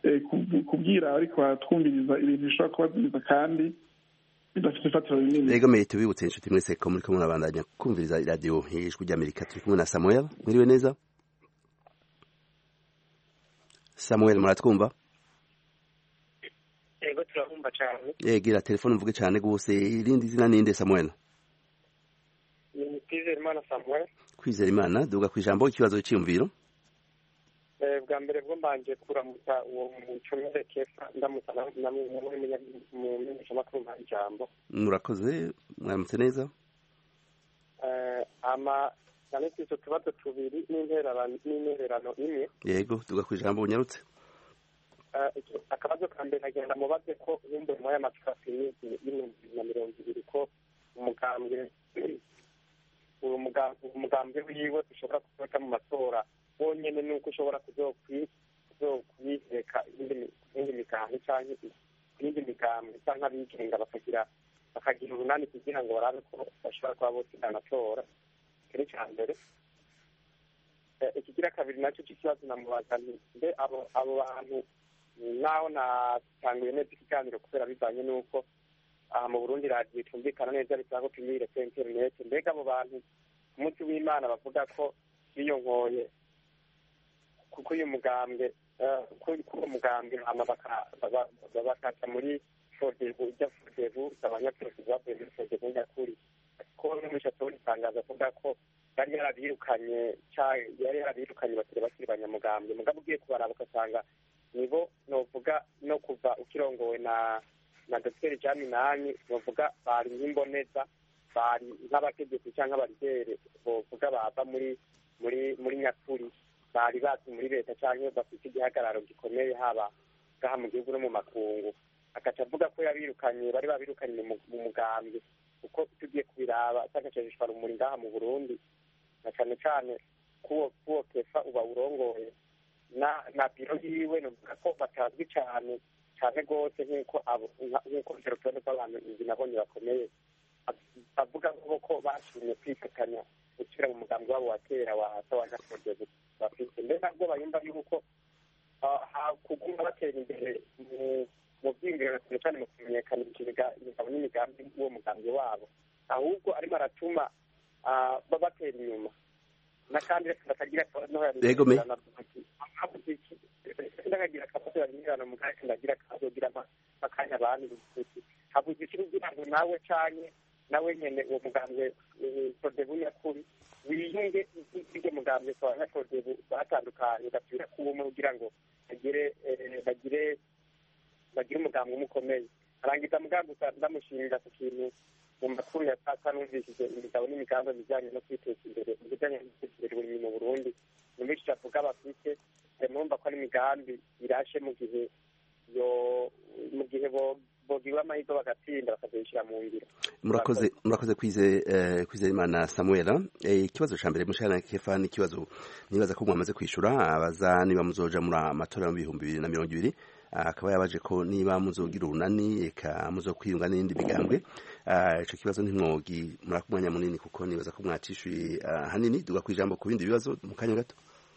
kubwira ariko batwumviriza ibintu bishobora kubazimiza kandi bidafite ifatiro rinini. Ego meye tubibutse inshuti mwese ko muri kumwe nabandanya kumviriza radio y'Ijwi ry'Amerika. Turi kumwe na Samuel. Mwiriwe neza Samuel, muratwumva? Ego turabumva cyane. Gira telefone mvuge cyane gose. Irindi zina ninde Samuel? Ni Kwizerimana Samuel. Kwizerimana, duga kwijambo ikibazo cy'imviro. Bwa mbere bwo mbanje kuramutsa uwo mucomere Kefa ndamutsa namwe mu menyesha makuru ma ijambo. Murakoze, mwaramutse neza. Ama nanetse cyo tubazo tubiri n'intererano imwe. Yego, duga kwijambo unyarutse. Akabazo ka mbere agenda mubaze ko yumbe mu y'amatrafini y'I2020 ko umugambi wiwe ushobora kuzoka mu matora wonyene nuko ushobora kuzokwireka indi migambi canke indi migambi canke abigenga bakagira urunani kugira ngo barabe ko bashobora kuba bose banatora. Kiri ca mbere. Ikigira kabiri nacyo cy'ikibazo namubaza mbe abo bantu naho natanguye neza ikiganiro kubera bivanye n'uko mu Burundi radiyo tumvikana neza bisaba ko tumire kuri internet. Mbega abo bantu ku munsi w'Imana bavuga ko biyonkoye kuko uyu mugambwe hama bakaca muri Fodebu abanyapolitiki bavuye muri Fodebu nyakuri ko n'umushatsi w'itangazo avuga ko yari yarabirukanye bakiri banyamugambwe. Mugabo ugiye kubaraba ugasanga nibo novuga no kuva ukirongowe na Dr. Jaminani novuga bari nk'imboneza, bari nk'abategetsi cyangwa abaridere bovuga bava muri nyakuri, bari bazi muri leta cyangwa bafite igihagararo gikomeye haba ngaha mu gihugu no mu makungu. Akaca avuga ko bari babirukanye mu mugambwe. kuko tugiye kubiraba cyangwa rumuri ngaha mu Burundi na cyane cyane kuwo kefa uba urongoye na biro yiwe nuvuga ko batazwi cyane rwose nk'uko urutonde rw'abantu inzu nabonye bakomeye bavuga ko bashimye kwifatanya gusubira mu mugambi wabo wa kera wa Sawanyafrodebu bafite mbere nabwo bayumva yuko kuguma batera imbere mu byiyumviro cyane cyane mu kumenyekanisha imigabo n'imigambi w'uwo mugambi wabo ahubwo arimo aratuma batera inyuma n'akandi bakagira ndagagira akabazo y'ingano mu gace ndagira kazogira makanya abantu habuze ikirugira ngo nawe cyane nawe nyene uwo mugambi Frodebu yakuri wiyunge n'ibyo mugambi kwa Frodebu batandukanye gasubira kuwo kugira ngo bagire umugambi umukomeye arangiza mugambi ndamushimira ku kintu mu makuru ya sasa numvishije imigabo n'imigambi bijyanye no kwiteza imbere mu bijyanye n'iterambere mu Burundi numvise avuga bafite numva ko ari imigambi irashe mu gihe bogiwe amahirwe bagatsinda bakazishyira mu ngiro. murakoze kwizera Imana Samuel. Ikibazo cya mbere mushana kefa ni ikibazo nibaza ko mwamaze kwishura abaza niba muzoja muri amatora mu 2020 akaba yabaje ko niba muzogira urunani eka muzokwiyunga n'indi bigambwe. Ico kibazo ntimwogi murakumwanya munini kuko nibaza ko mwacishuye hanini duga kwijambo ku bindi bibazo mu kanya gato.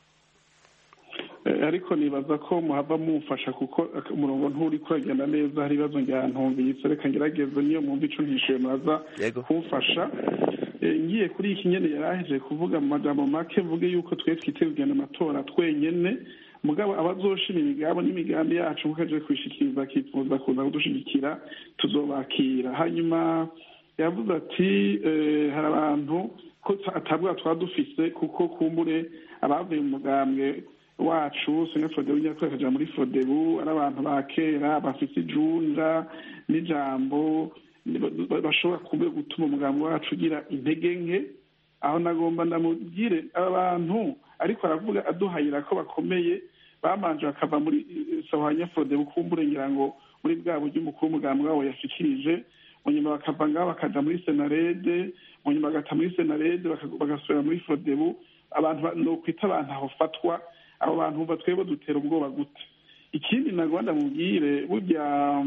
Ariko nibaza ko muhava mumfasha kuko umurongo nturi kuragenda neza hari ibibazo nyantumvise reka ngerageze niyo mwumva ico ntishuye muraza kumfasha. Ngiye kuri iki nyene yaraheje kuvuga mu majambo make vuge yuko twe twiteguye amatora twenyene mugabo abazoshima imigabo n'imigambi yacu mukaje kwishikiriza kifuza kuza kudushigikira tuzobakira. Hanyuma yavuze ati hari abantu ko atabwa twadufise kuko kumbure abavuye mu mugambwe wacu Sawanyafrodebu nyakwekaja muri Frodebu ari abantu bakera bafite ijunja n'ijambo bashobora kumbe gutuma umugambi wacu ugira intege nke. Aho nagomba ndamugire abantu ariko aravuga aduhayira ko bakomeye bamanje bakava muri Sawanyafrodebu kumbure ngira ngo muri bwa buryo umukuru w'umugambi wabo yashikirije munyuma bakava ngaho bakaja muri Senarede munyuma bagata muri Senarede bagasubira muri Frodebu. Abantu no kwita abantu aho fatwa abo bantu batwebo dutera ubwoba gute. Ikindi nagwanda mubwire burya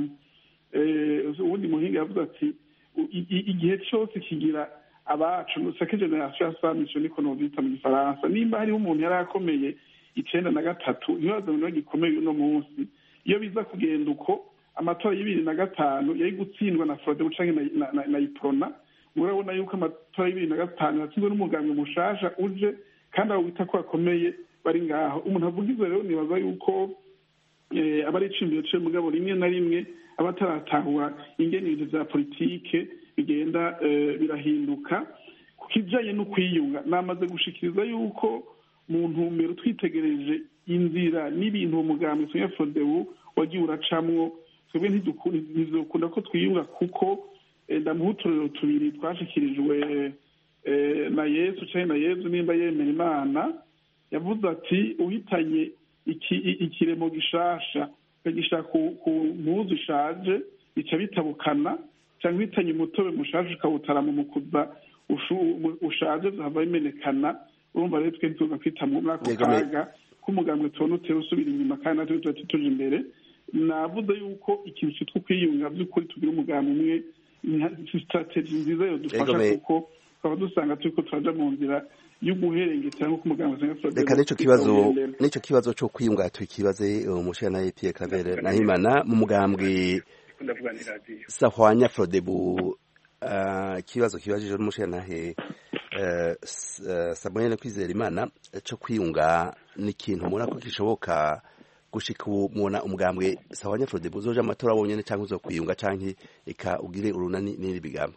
ubundi muhinga yavuze ati igihe cyose kigira abacu nusake generation ya samisho niko novita mu Gifaransa nimba hariho umuntu yari akomeye 93 ntibaza ngo gikomeye uno munsi iyo biza kugenda uko amatora y'2005 yari gutsindwa na Frodebu canke na Iprona murabona yuko amatora y'2005 yatsinzwe n'umugambi mushasha uje kandi abo bita ko akomeye bari ngaho. Umuntu avugize rero nibaza yuko abari icimbiro cyo mugabo rimwe na rimwe abataratahura ingene ibintu vya politike bigenda birahinduka kukijanye no kwiyunga. Namaze gushikiriza yuko mu ntumbero twitegereje inzira n'ibintu umugambi Sawanyafrodebu wagiye uracamwo twebwe ntizokunda ko twiyunga kuko ndamuhuturiro tubiri twashikirijwe na Yesu cyane na Yesu nimba yemera Imana yavuze ati uhitanye ikiremo gishasha kagisha ku mpuzu ishaje bica bitabukana cyangwa uhitanye umutobe mushaje ukawutara mu mukuza ushaje zava bimenekana. Urumva rero twe tuza kwita muri ako kaga k'umugambwe tubona utera usubira inyuma kandi natwe tuba tuje imbere. Navuze yuko ikintu cyitwa kwiyunga by'ukuri tugira umugambi umwe strategy nziza yo dufasha kuko twaba dusanga turiko turaja mu nzira y'uguherengeta nk'uko umugambi Sawanyafrodebu. Reka nico kibazo cyo kwiyunga tukibaze umushana na Pierre Claver Nahimana mu mugambwe Sawanyafrodebu. Kibazo kibajije n'umushana nahe Samuel Kwizera Imana cyo kwiyunga ni ikintu mubona ko kishoboka gushika mubona umugambwe Sawanyafrodebu uzoja amatora wonyene cyangwa uzo kwiyunga canke eka ugire urunani n'iri bigambwe?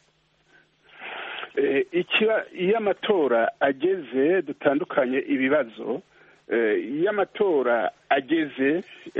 Iyo amatora ageze dutandukanye ibibazo. Iyo amatora ageze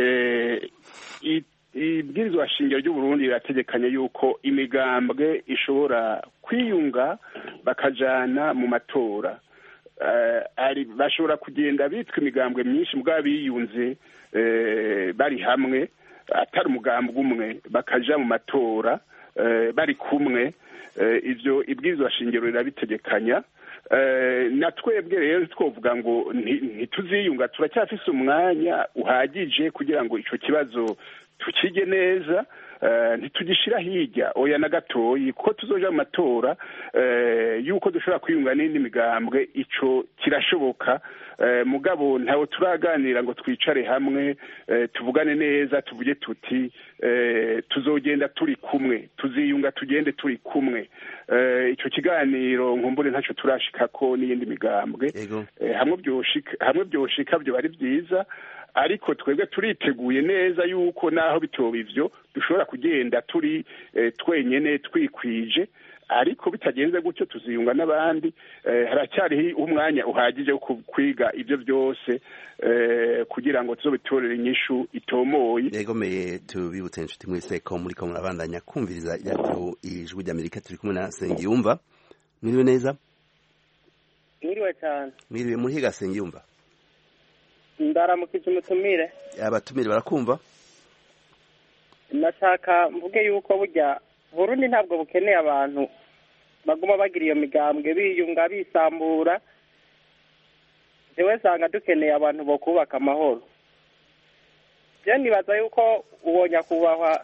ibwirizwa shingiro ry'u Burundi rirategekanya yuko imigambwe ishobora kwiyunga bakajana mu matora. Bashobora kugenda bitwa imigambwe myinshi mugabo biyunze bari hamwe atari umugambwe umwe bakaja mu matora bari kumwe. ivyo ibwirizwa shingiro rirabitegekanya. Na twebwe rero twovuga ngo ntituziyunga, turacyafise umwanya uhagije kugira ngo ico kibazo tukige neza, ntitugishira hirya oya na gatoyi, kuko tuzoja mu matora yuko dushobora kwiyunga n'indi migambwe, ico kirashoboka. Mugabo ntawe turaganira ngo twicare hamwe tuvugane neza, tuvuge tuti tuzogenda turi kumwe, tuziyunga tugende turi kumwe. Ico kiganiro nkumbure ntaco turashikako n'iyindi migambwe, hamwe byoshika byo bari byiza, ariko twebwe turiteguye neza yuko naho bitoba ivyo dushobora kugenda turi twenyene twikwije, ariko bitagenze gutyo tuziyunga n'abandi. Haracyariho umwanya uhagije wo kwiga ivyo byose kugira ngo tuzobitorere inyishu itomoye. Yegomeye tubibutse inshuti mwese ko muriko murabandanya kumviriza iradiyo Ijwi ry'Amerika. Turi kumwe na Nsengiyumva. Mwiriwe neza? Mwiriwe cyane. Mwiriwe muhiga Nsengiyumva? Ndaramukije umutumire. Abatumire barakumva? Nashaka mvuge yuko burya Burundi ntabwo bukeneye abantu baguma bagira iyo migambwe biyunga bisambura. Jewe sanga dukeneye abantu bo kubaka amahoro. Je nibaza yuko uwonya kubahwa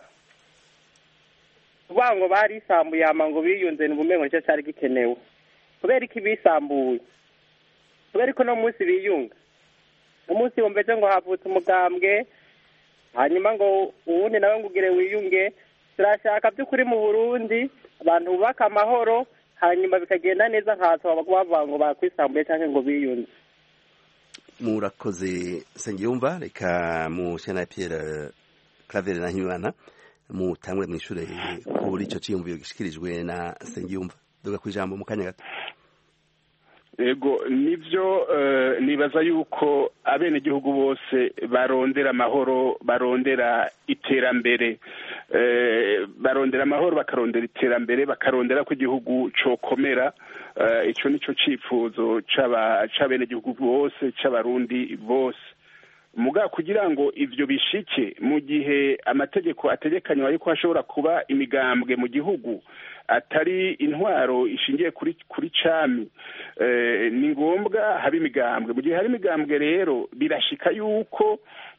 bango bari sambuye amango biyunze n'ubumengo cyo cyari gikenewe. Kubera iki bisambuye? Kubera ko no munsi biyunga. Umunsi wumveje ngo havutse umugambwe, hanyuma ngo uwundi nawe ngugire wiyunge. Turashaka by'ukuri mu Burundi abantu bubaka amahoro, hanyuma bikagenda neza, nkazo bavuga ngo bakwisambuye cyangwa ngo biyunze. Murakoze Nsengiyumva. Reka mushana Pierre Claver na Himana mutangwe mwishure kuri ico ciyumviro gishikirijwe na Nsengiyumva. Duga kwijambo mu kanya gato. Ego nivyo, nibaza yuko abenegihugu bose barondera amahoro, barondera iterambere, barondera amahoro, bakarondera iterambere, bakarondera ko igihugu cokomera. Ico nico cifuzo c'abenegihugu bose, c'abarundi bose. Muga kugira ngo ivyo bishike, mu gihe amategeko ategekanywa yuko hashobora kuba imigambwe mu gihugu atari intwaro ishingiye kuri cami, ni ngombwa haba imigambwe. Mu gihe hari imigambwe rero birashika yuko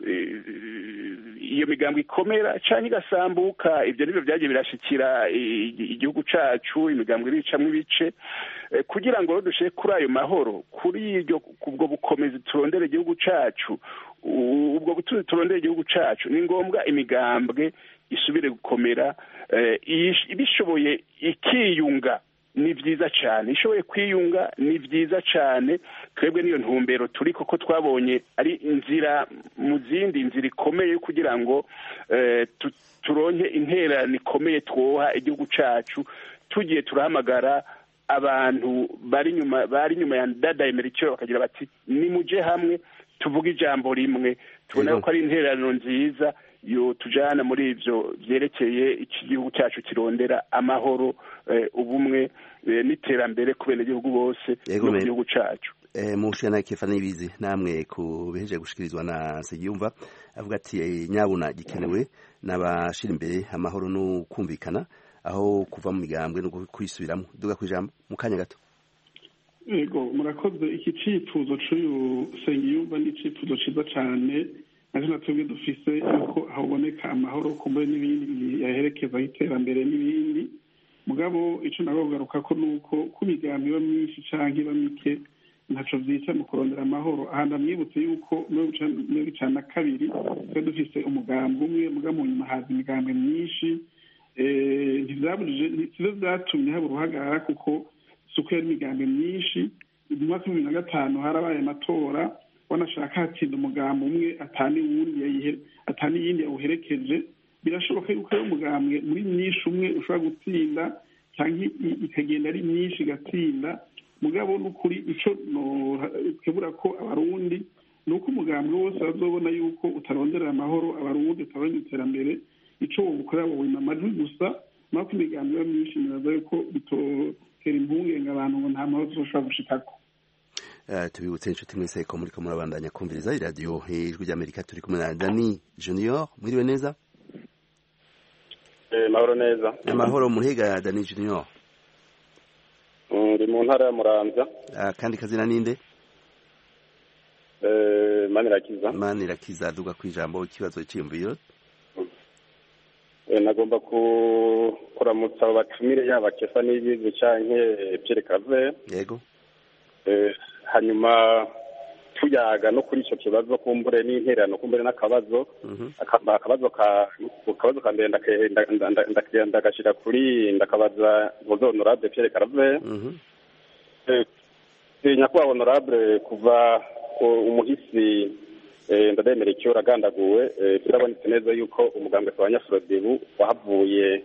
iyo migambwe ikomera canke igasambuka. Ivyo nivyo vyagiye birashikira igihugu cacu, imigambwe iricamwo ibice. Kugira ngo dushike kuri ayo mahoro, kuri iryo kubwo bukomezi turondera igihugu cacu, ubwo butunzi turondera igihugu cacu, ni ngombwa imigambwe isubire gukomera. Ibishoboye ikiyunga ni vyiza cyane, ishoboye kwiyunga ni vyiza cyane. Twebwe niyo ntumbero turi, koko twabonye ari inzira mu zindi nzira ikomeye kugira ngo turonke intererano ikomeye twoha igihugu cacu. Tugiye turahamagara abantu bari nyuma ya Ndadaye Melchior bakagira bati nimuje hamwe tuvuga ijambo rimwe, tubona ko ari intererano nziza yo tujana muri ivyo vyerekeye iki gihugu cyacu kirondera amahoro, ubumwe n'iterambere ku benegihugu bose no mu gihugu cyacu. Mushana Kefana Ibizi namwe kubeje gushikirizwa na Nsengiyumva avuga ati nyabuna gikenewe n'abashira imbere amahoro no kumvikana aho kuva mu migambwe no kwisubiramo. Duga kwijambo mu kanya gato. Yego murakoze. Iki cifuzo cy'uyu Nsengiyumva ni cifuzo ciza cyane, naje natubwe dufise yuko haboneka amahoro kumbe n'ibindi yaherekeza iterambere n'ibindi. Mugabo ico nagogaruka ko nuko kumigambi iba myinshi canke iba mike ntaco vyica mu kurondera amahoro. Aha ndamwibutse yuko muri cana kabiri twe dufise umugambi umwe, muga mu nyuma haza imigambi myinshi. Ntivyabujije, sivyo vyatumye haba uruhagarara, kuko suko yari imigambi myinshi. Mu mwaka wa 2005 harabaye amatora, wanashaka hatsinda umugambi umwe atani yindi yawuherekeje. Birashoboka yuko ari umugambwe muri myinshi umwe ushobora gutsinda cyangwa ikagenda ari myinshi igatsinda. Mugabo n'ukuri ico kebura ko abarundi nuko umugambwe wose bazobona yuko utaronderera amahoro abarundi, utarondera iterambere. Ico wobukorera wowe amajwi gusa, nako imigambi ya myinshi niraza yuko bitotera impungenge abantu ngo nta mahoro tuzoshobora gushikako. Tubibutse inshuti mwese ko muriko murabandanya kumviriza iradiyo Ijwi ry'Amerika. Turi kumwe na Dani Junior. Mwiriwe neza? Mahoro neza. Amahoro muhiga Dani Junior. ndi mu ntara ya Muramvya. Kandi kazina ninde? Manirakiza. Manirakiza, duga kwijambo ikibazo cy'imviro. Nagomba kuramutsa abatumire yaba Kefa n'ibizi canke Pierre Claver. Yego. Hanyuma tuyaga no kuri ico kibazo kumbure n'interano kumbure n'akabazo akabazo ka mbere ndagashira kuri ndakabaza honorable Pierre Claver. Nyakubahwa honorable kuva umuhisi ndademera icyo ragandaguwe birabonetse neza yuko umugambwe wa Nyafrodebu wahavuye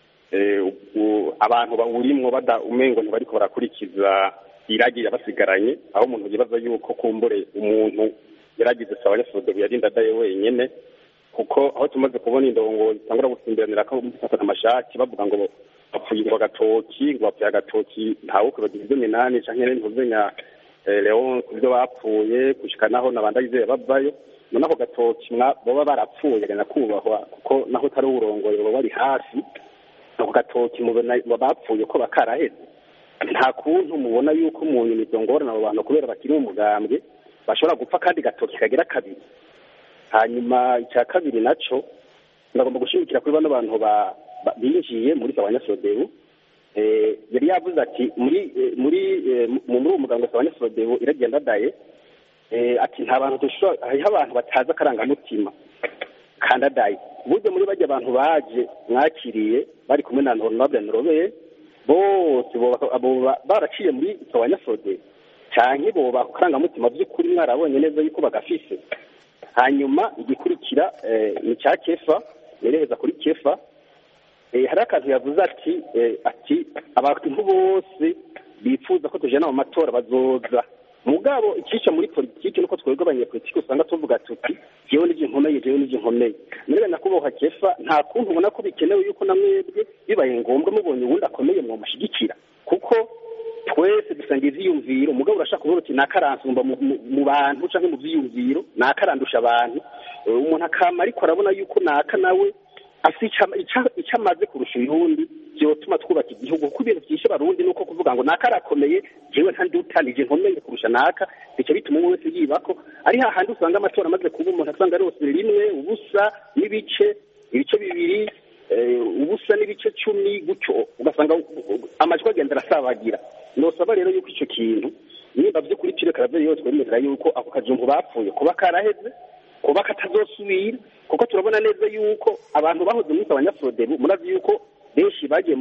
abantu bawurimwo umengo ntibariko barakurikiza iragi yabasigaranye aho umuntu yibaza yuko kumbure umuntu yaragize sawa Nyafrodebu yarinda daye wenyene kuko aho tumaze kubona indongo zitangura gutsimbiranira ko mufata amashati bavuga ngo bapfuye agatoki ngo bapfuye agatoki ntawe kubagira ibyo minani canke ntuzenya Leon kubyo bapfuye kushikanaho nabandagizeye bavayo none ako gatoki boba barapfuye gana kubahwa kuko naho tari urongoye bo bari hafi ako gatoki mubona bapfuye ko bakaraheze nta kuntu mubona yuko umuntu nizongora nabo bantu kubera bakiri umugambwe bashobora gupfa kandi gatoki kagira kabiri hanyuma icya kabiri naco ndagomba gushimikira kuri bano bantu binjiye muri Nyafrodebu yari yavuze ati muri umuganga wa Nyafrodebu iragenda daye ati nta bantu dushobora hariho abantu bataza akarangamutima kandi adaye burya muri bajya abantu baje mwakiriye bari kumwe na honorable Norobe bose baraciye muri Nyafrodebu cyane bo bakarangamutima by'ukuri mwarabonye neza yuko bagafise hanyuma igikurikira ni cya Kefa nereheza kuri Kefa hari akantu yavuze ati abantu bose bifuza ko tujana mu matora bazoza mugabo icisha muri politiki nuko twebwe abanyepolitiki usanga tuvuga tuti jewe n'ije nkomeye nire nakuboha Kefa nta kuntu ubona ko bikenewe yuko namwebwe bibaye ngombwa mubonye ubundi akomeye mu mushigikira kuko twese dusanga ivyiyumviro mugabo urashaka kuvuga uti nakaransumba mu bantu canke mu vyiyumviro nakarandusha abantu umuntu akama ariko arabona yuko naka nawe icyo amaze kurusha uyundi byotuma twubaka igihugu kuko ibintu byinshi barundi nuko kuvuga ngo naka arakomeye jewe ntandi utanije nkomeye kurusha naka bice bituma umwe wese yibako ari hahandi usanga amatora amaze kuba umuntu asanga rose rimwe ubusa n'ibice bibiri ubusa n'ibice 10 gutyo ugasanga amajwi agenda arasabagira nosaba rero yuko ico kintu nimba byo kuri Pierre Claver yose twemera yuko ako kajumbu bapfuye kuba karaheze kuba katazosubira kuko turabona neza yuko abantu bahoze muri Nyafrodebu murazi yuko benshi bagiye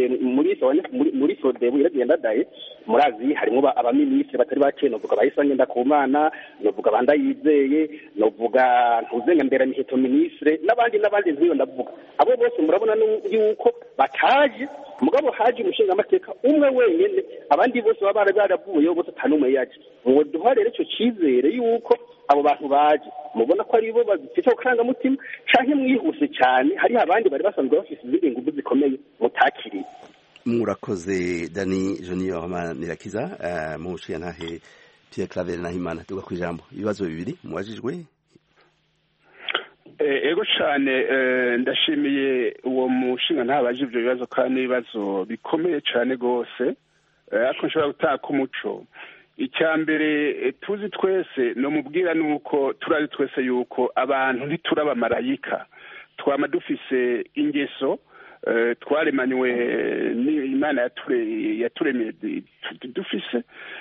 muri Frodebu iragenda daye murazi harimo abaministri batari bakene novuga bayisanye ndakumana novuga bandayizeye novuga ntuzenga mbere miheto ministre n'abandi nziyo ndavuga abo bose murabona yuko bataje mugabo haje umushinga amateka umwe wenyene abandi bose baba baravuye bose tanumwe yaje muduha rero ico cizere yuko abo bantu baje mubona ko ari bo bazifite ukaranga mutima canke mwihuse cyane hari abandi bari basanzwe bafise izindi nguvu zikomeye mutakiriye murakoze Dani Junior Manirakiza mu mushiya ntahe Pierre Claver Nahimana tuga kwijambo ibibazo bibiri muwajijwe ego cyane ndashimiye uwo mushinga ntabaje ibyo bibazo kandi ibibazo bikomeye cyane gose ariko nshobora gutaka umuco icyambere tuzi twese no mubwira nuko turazi twese yuko abantu ntituraba marayika twama dufise ingeso twaremanywe n'Imana yaturemeye dufise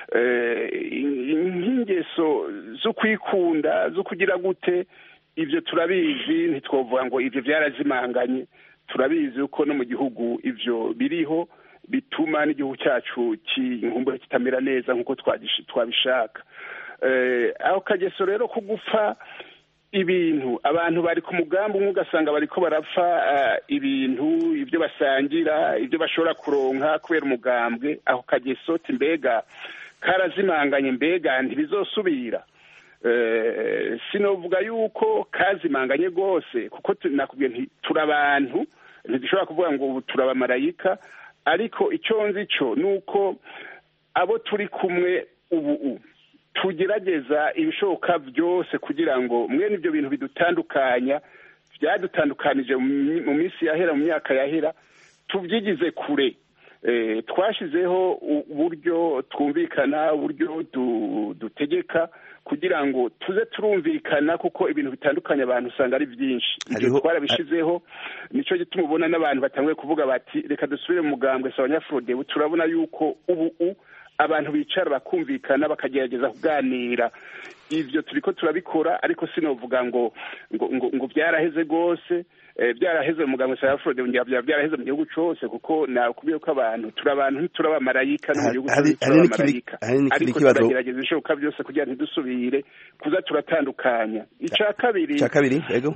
ingeso zo kwikunda zo kugira gute ivyo turabizi ntitwovuga ngo ivyo byarazimanganye turabizi uko no mu gihugu ivyo biriho bituma n'igihugu cyacu cy'inkumbure kitamera neza nkuko twabishaka aho kageso rero kugupfa ibintu abantu bari ku mugambi umwe ugasanga bariko barapfa ibintu ibyo basangira ibyo bashobora kuronka kubera umugambwe aho kageso mbega karazimanganye mbega ntibizosubira sinovuga yuko kazimanganye rwose kuko nakubwiye nti turabantu ntidushobora kuvuga ngo turabamarayika ariko icyo nzi cyo nuko abo turi kumwe ubu tugerageza ibishoboka byose kugira ngo mwene ibyo bintu bidutandukanya byadutandukanije mu minsi yahera mu myaka yahera tubyigize kure twashyizeho uburyo twumvikana, uburyo dutegeka kugira ngo tuze turumvikana, kuko ibintu bitandukanye abantu usanga ari byinshi. Ibyo twarabishizeho, nicyo gituma ubona n'abantu batanguye kuvuga bati reka dusubire mu mugambwe sawa Nyafrodebu. Turabona yuko ubu abantu bicara bakumvikana bakagerageza kuganira. Ibyo turiko turabikora, ariko sinovuga ngo byaraheze rwose. Byaraheze mu mugambwe sawa Nyafrodebu, byaraheze mu gihugu cyose, kuko nakubwiye ko abantu turabamarayika no mu gihugu cyose turabamarayika, ariko turagerageza ibishoboka byose kugira ntidusubire kuza turatandukanya. Icya kabiri yego,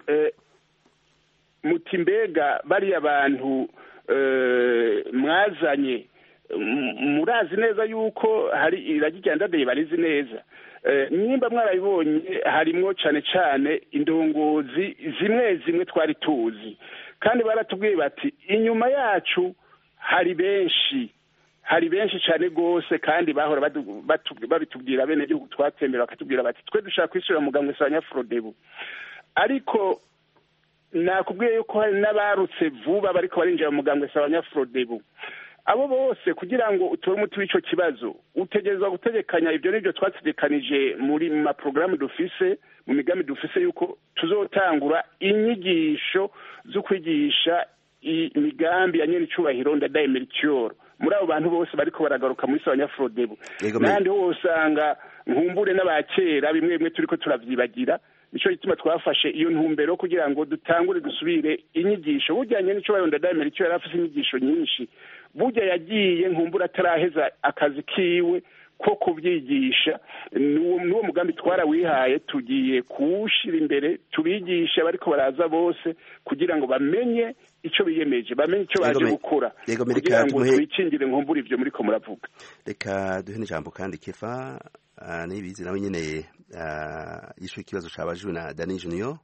muti mbega bariya bantu mwazanye, murazi neza yuko hari iragi ryandadaye barizi neza. Nimba mwarabibonye harimwo cyane cyane indongozi zimwe twari tuzi, kandi baratubwiye bati inyuma yacu hari benshi cyane rwose, kandi bahora babitubwira bene gihugu twatembera, bakatubwira bati twe dushaka kwisubira mu mugambwe sawa Nyafrodebu. Ariko nakubwiye yuko hari n'abarutse vuba bariko barinjira mu mugambwe sawa Nyafrodebu. Abo bose kugira ngo utore umuti w'ico kibazo utegerezwa gutegekanya. Ibyo nibyo twategekanije muri maprograme dufise, mu migambi dufise, yuko tuzotangura inyigisho zo kwigisha imigambi ya nyene icubahiro Ndadaye Melchior muri abo bantu bose bariko baragaruka muri sawa Nyafrodebu. Nandi ho usanga nkumbure n'abakera bimwe turiko turavyibagira. Nico gituma twafashe iyo ntumbero kugira ngo dutangure dusubire inyigisho. Burya nyene icubahiro Ndadaye Melchior yarafise inyigisho nyinshi. Burya yagiye nkumbura ataraheza akazi kiwe ko kubyigisha. N'uwo mugambi twarawihaye, tugiye kuwushira imbere, tubigisha bariko baraza bose kugira ngo bamenye icyo biyemeje, bamenye icyo baje gukora, kugira ngo twikingire nkumbura ivyo muriko muravuga. Reka duhe n'ijambo kandi Kefa Niyibizi nawe nyene yishuye ikibazo cabajwe na Dani Junior.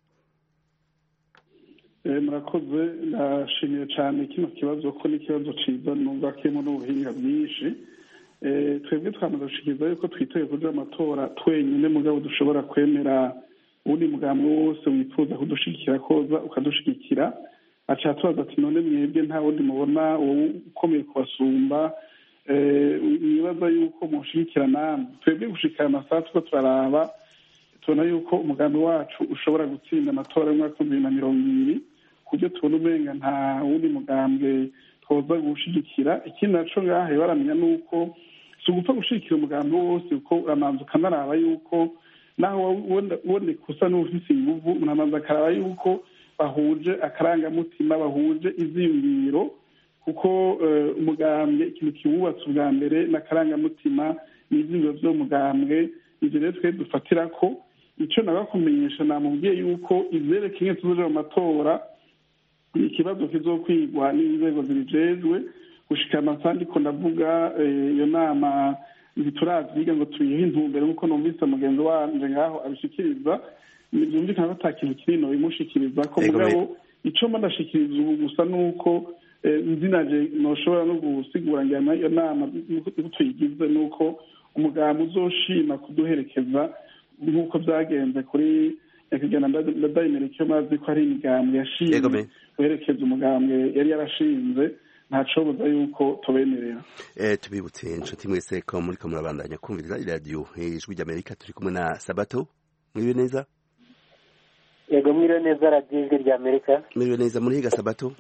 Murakoze, ndashimiye cyane kino kibazo ko n'ikibazo ciza, numva kirimo n'ubuhinga bwinshi. Twebwe twamaze gushikiriza yuko twitoye kuja amatora twenyine, mugabo dushobora kwemera uwundi mugambwe wose wifuza kudushigikira koza ukadushigikira. Aca tubaza ati none mwebwe nta wundi mubona wowe ukomeye kubasumba, nibaza yuko mushigikira namwe. Twebwe gushikira amasaha tuko turaraba, tubona yuko umugambi wacu ushobora gutsinda amatora y'umwaka 2020, kubyo tubona umenga nta wundi mugambwe twoza gushigikira. Ikindi naco ngahe baramenya nuko si ugupfa gushigikira umugambi wose, kuko uramanza ukanaraba yuko naho wone kusa n'ufise inguvu, unamanza akaraba yuko bahuje akarangamutima, bahuje ivyiyumviro, kuko umugambwe ikintu kiwubatse ubwa mbere n'akarangamutima n'ivyiyumviro vy'umugambwe. Ivyo rero twe dufatirako. Ico nagakumenyesha namubwiye yuko ivyerekeye tuzoja mu matora ikibazo kizokwigwa n'inzego zibijejwe gushika amasaha ndiko ndavuga. Iyo nama ntituravyiga ngo tuyihe intumbero, nk'uko numvise mugenzi wanje ngaho abishikiriza. Nivyumvikana ko ata kintu kinini bimushikiriza ko, mugabo ico mba ndashikiriza ubu gusa nuko nzinaje noshobora no gusigura njyana iyo nama tuyigize, nuko umugambi uzoshima kuduherekeza nk'uko byagenze kuri nyakigana Ndadaye Melchior. Mazi ko ari imigambwe yashimye guherekeza umugambwe yari yarashinze, ntacoboza yuko tubemerera. Tubibutse inshuti mwese ko muriko murabandanya kumviriza iradiyo Ijwi ry'Amerika. Turi kumwe na Sabato. Mwiriwe neza? Yego, mwiriwe neza radiyo Ijwi ry'Amerika. Mwiriwe neza. Murihiga Sabato?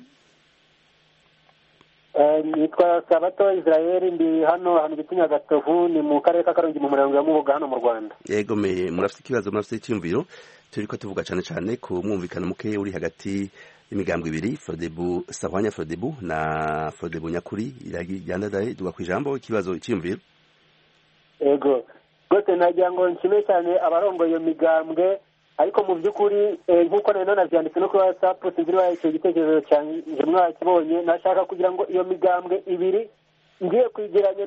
Nitwa Sabato Israel, ndi hano gitinya Gatovu, ni mu karere ka Karongi mu murenge wa Mubuga hano mu Rwanda. Yego, murafite ikibazo, murafite icyumviro. Turiko tuvuga cyane ku mwumvikano muke uri hagati y'imigambwe ibiri, Frodebu sawa Nyafrodebu na Frodebu nyakuri iragiyandadaye. Duga kwijambo ikibazo icyumviro. Yego, gose nagira ngo nshime cyane abarongoye iyo migambwe, ariko mu by'ukuri nk'uko nari navyanditse no kuri WhatsApp, sinzira icyo gitekerezo cyanje mwakibonye. Nashaka kugira ngo iyo migambwe ibiri ngiye kwigeranya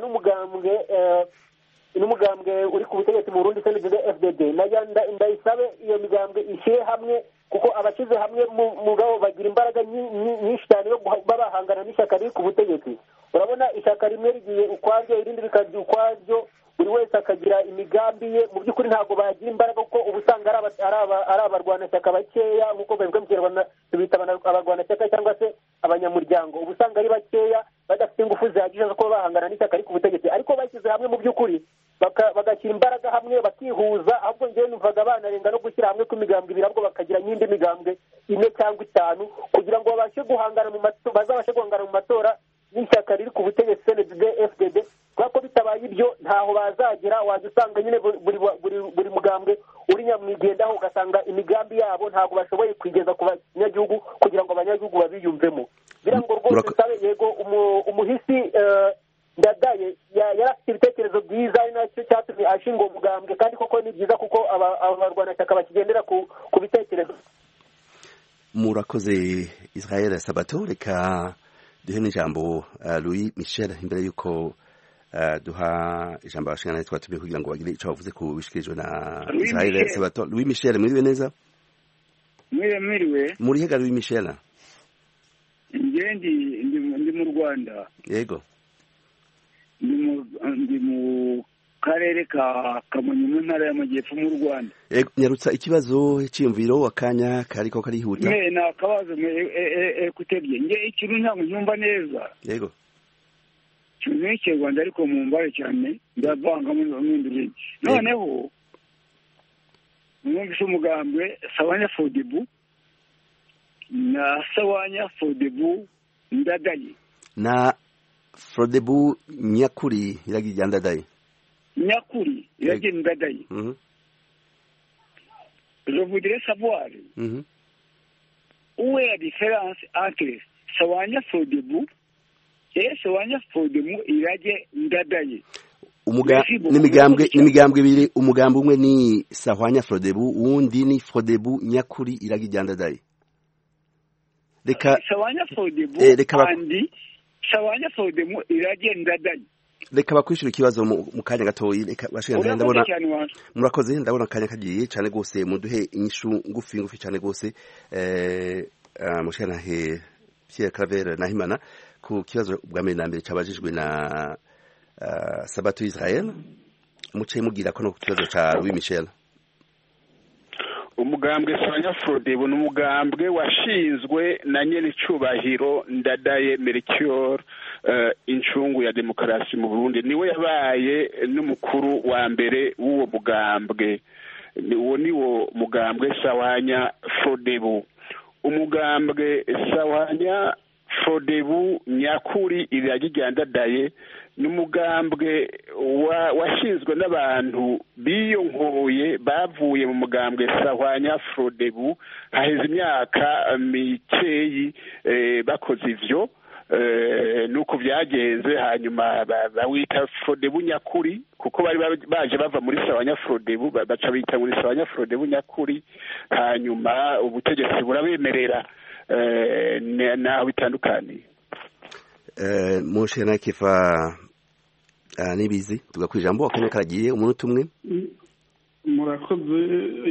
n'umugambwe uri ku butegetsi mu Burundi CNDD FDD, ndayisabe iyo migambwe ishyire hamwe, kuko abashyize hamwe mugabo bagira imbaraga nyinshi cyane yo babahangana n'ishyaka riri ku butegetsi. Urabona ishyaka rimwe rigiye ukwaryo, irindi rikajya ukwaryo, buri wese akagira imigambi ye mu by'ukuri ntabwo bagira imbaraga kuko uba usanga ari abarwanashyaka bakeya nk'uko babivuga mu kinyarwanda tubita abarwanashyaka cyangwa se abanyamuryango uba usanga ari bakeya badafite ingufu zihagije zo kuba bahangana n'ishyaka ari ku butegetsi ariko bashyize hamwe mu by'ukuri bagashyira imbaraga hamwe bakihuza ahubwo njyewe numvaga banarenga no gushyira hamwe kw'imigambwe ibiri ahubwo bakagira n'indi migambwe 4 cyangwa 5 kugira ngo babashe guhangana bazabashe guhangana mu matora n'ishyaka riri ku butegetsi CNDD FDD kubera ko bitabaye ibyo ntaho bazagera wajya usanga nyine buri mugambwe uri nyamwigendaho ugasanga imigambi yabo ntabwo bashoboye kwigeza ku banyagihugu kugira ngo abanyagihugu babiyumvemo birango rwose sabe yego umuhisi Ndadaye yari afite ibitekerezo byiza ari nacyo cyatumye ashinga umugambwe kandi koko ni byiza kuko abarwanashyaka bakigendera ku bitekerezo. Murakoze Israel Sabato, reka duhe n'ijambo Louis Michel imbere yuko duha ijambo abashingana twatumiye kugira ngo bagire icyo bavuze ku bishikirijwe na Israel Sabato. Louis Michel, mwiriwe neza? Mwiriwe. Muri hega Louis Michel? Ndi mu Rwanda. Yego. Ndi mu karere ka Kamonyi mu ntara y'Amajyepfo mu Rwanda. Nyarutsa ikibazo cy'imviro akanya kariko karihuta. Na kabazo kutebye nge ikintu ntabwo nyumva neza. Yego. Cyane Rwanda ariko mu mbare cyane ndavanga mu ndiri. Noneho mwumvise umugambwe Sawanya Fodebu na Sawanya Fodebu Ndadaye. Na Frodebu Nyakuri iragira Ndadaye. Nyakuri iragira Ndadaye. Je voudrais savoir où est la différence entre Sawanya Fodebu et Sawanya Fodebu iragira Ndadaye. N'imigambwe ibiri, umugambi umwe ni Sawanya Frodebu uwundi ni Frodebu Nyakuri iragira Ndadaye. Sawanya Fodebu andi Sawanya Fodebu iragira Ndadaye. Reka bakwishura ikibazo mu kanya gatoyi, reka bashingana ndabona murakoze, ndabona kanya kagiye cyane gose muduhe inyishu ngufi cyane gose mushana he Pierre Claver Nahimana ku kibazo bwa mbere na mbere cyabajijwe na Sabato Israel, muce mugira ko no kibazo cha Louis Michel. Umugambwe Sawanya Frodebu n'umugambwe washinzwe na nyene cubahiro Ndadaye Melchior incungu ya demokarasi mu Burundi, niwe yabaye n'umukuru wa mbere w'uwo mugambwe. Niwo mugambwe Sawanya Frodebu. Umugambwe Sawanya Frodebu Nyakuri iragira Ndadaye n'umugambwe washinzwe n'abantu biyonkoye bavuye mu mugambwe Sawanya Frodebu haheze imyaka mikeyi bakoze ivyo nuko byagenze, hanyuma bawita Frodebu Nyakuri kuko bari baje bava muri Sawanya Frodebu baca bita muri Sawanya Frodebu Nyakuri, hanyuma ubutegetsi burabemerera naho bitandukaniye. Mushena kifa nibizi tugakwijambo akanya karagiye umuntu umwe. Murakoze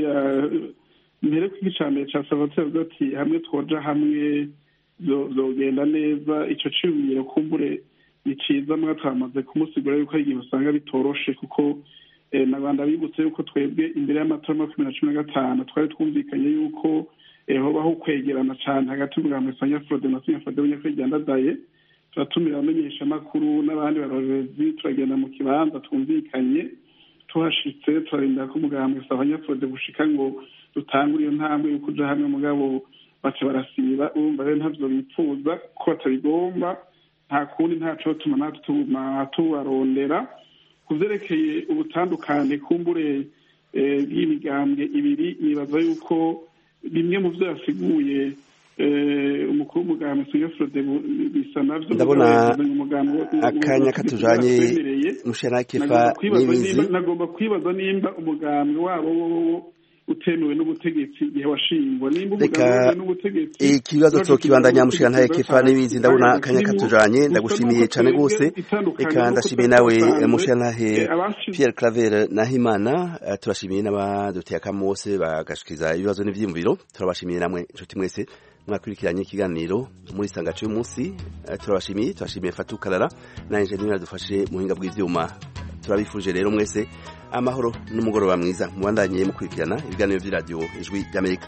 mbere kw'icambere ca Sabato gati hamwe twoja hamwe zogenda neza, ico cibumiro kumbure ni ciza mwatamaze kumusigura yuko ari igihe usanga bitoroshe kuko n'abandi bibutse yuko twebwe imbere y'amatora ya 2015 twari twumvikanye yuko hobaho kwegerana cyane hagati y'umugambwe Sawanya Frodebu na Sawanya Frodebu Nyakuri Ndadaye. Turatumira abamenyesha makuru n'abandi barorezi, turagenda mu kibanza twumvikanye, tuhashitse turarinda ko umugambwe Sawanya Frodebu ushika ngo dutangure iyo ntambwe yo kuja hamwe, mugabo baca barasiba. Urumva rero ntavyo bipfuza ko batabigomba, nta kundi ntaco tuma natuma tubarondera kuvyerekeye ubutandukane kumbure bw'imigambwe ibiri. Nibaza yuko bimwe mu vyo yasiguye umukuru w'umugambwe Sawanya Frodebu bisa navyo ndabona akanya katujanye mushana kifa nibizi. Nagomba kwibaza nimba umugambwe wabo utemewe n'ubutegetsi igihe washingwa, nimba umugambwe n'ubutegetsi ikibazo cyo kibandanya mushana ntaye kifa nibizi. Ndabona akanya katujanye, ndagushimiye cyane gose, reka ndashimiye nawe mushana he Pierre Claver Nahimana, turashimiye n'abaduteye akamose bagashikiza ibibazo n'ivyimviro, turabashimiye namwe inshuti mwese mwakurikiranye ikiganiro muri sangacu y'umunsi. Turabashimiye Fatou Kalala na engineer dufashe muhinga bw'ivyuma. turabifuje rero mwese amahoro n'umugoroba mwiza mubandanye mukurikirana ibiganiro by'iradiyo ijwi ry'Amerika.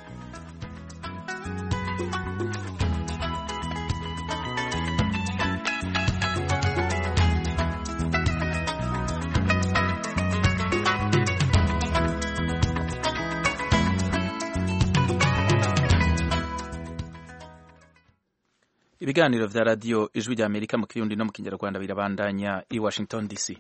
Ibiganiro vya radio ijwi ry'Amerika mu Kirundi no mu Kinyarwanda birabandanya i Washington DC.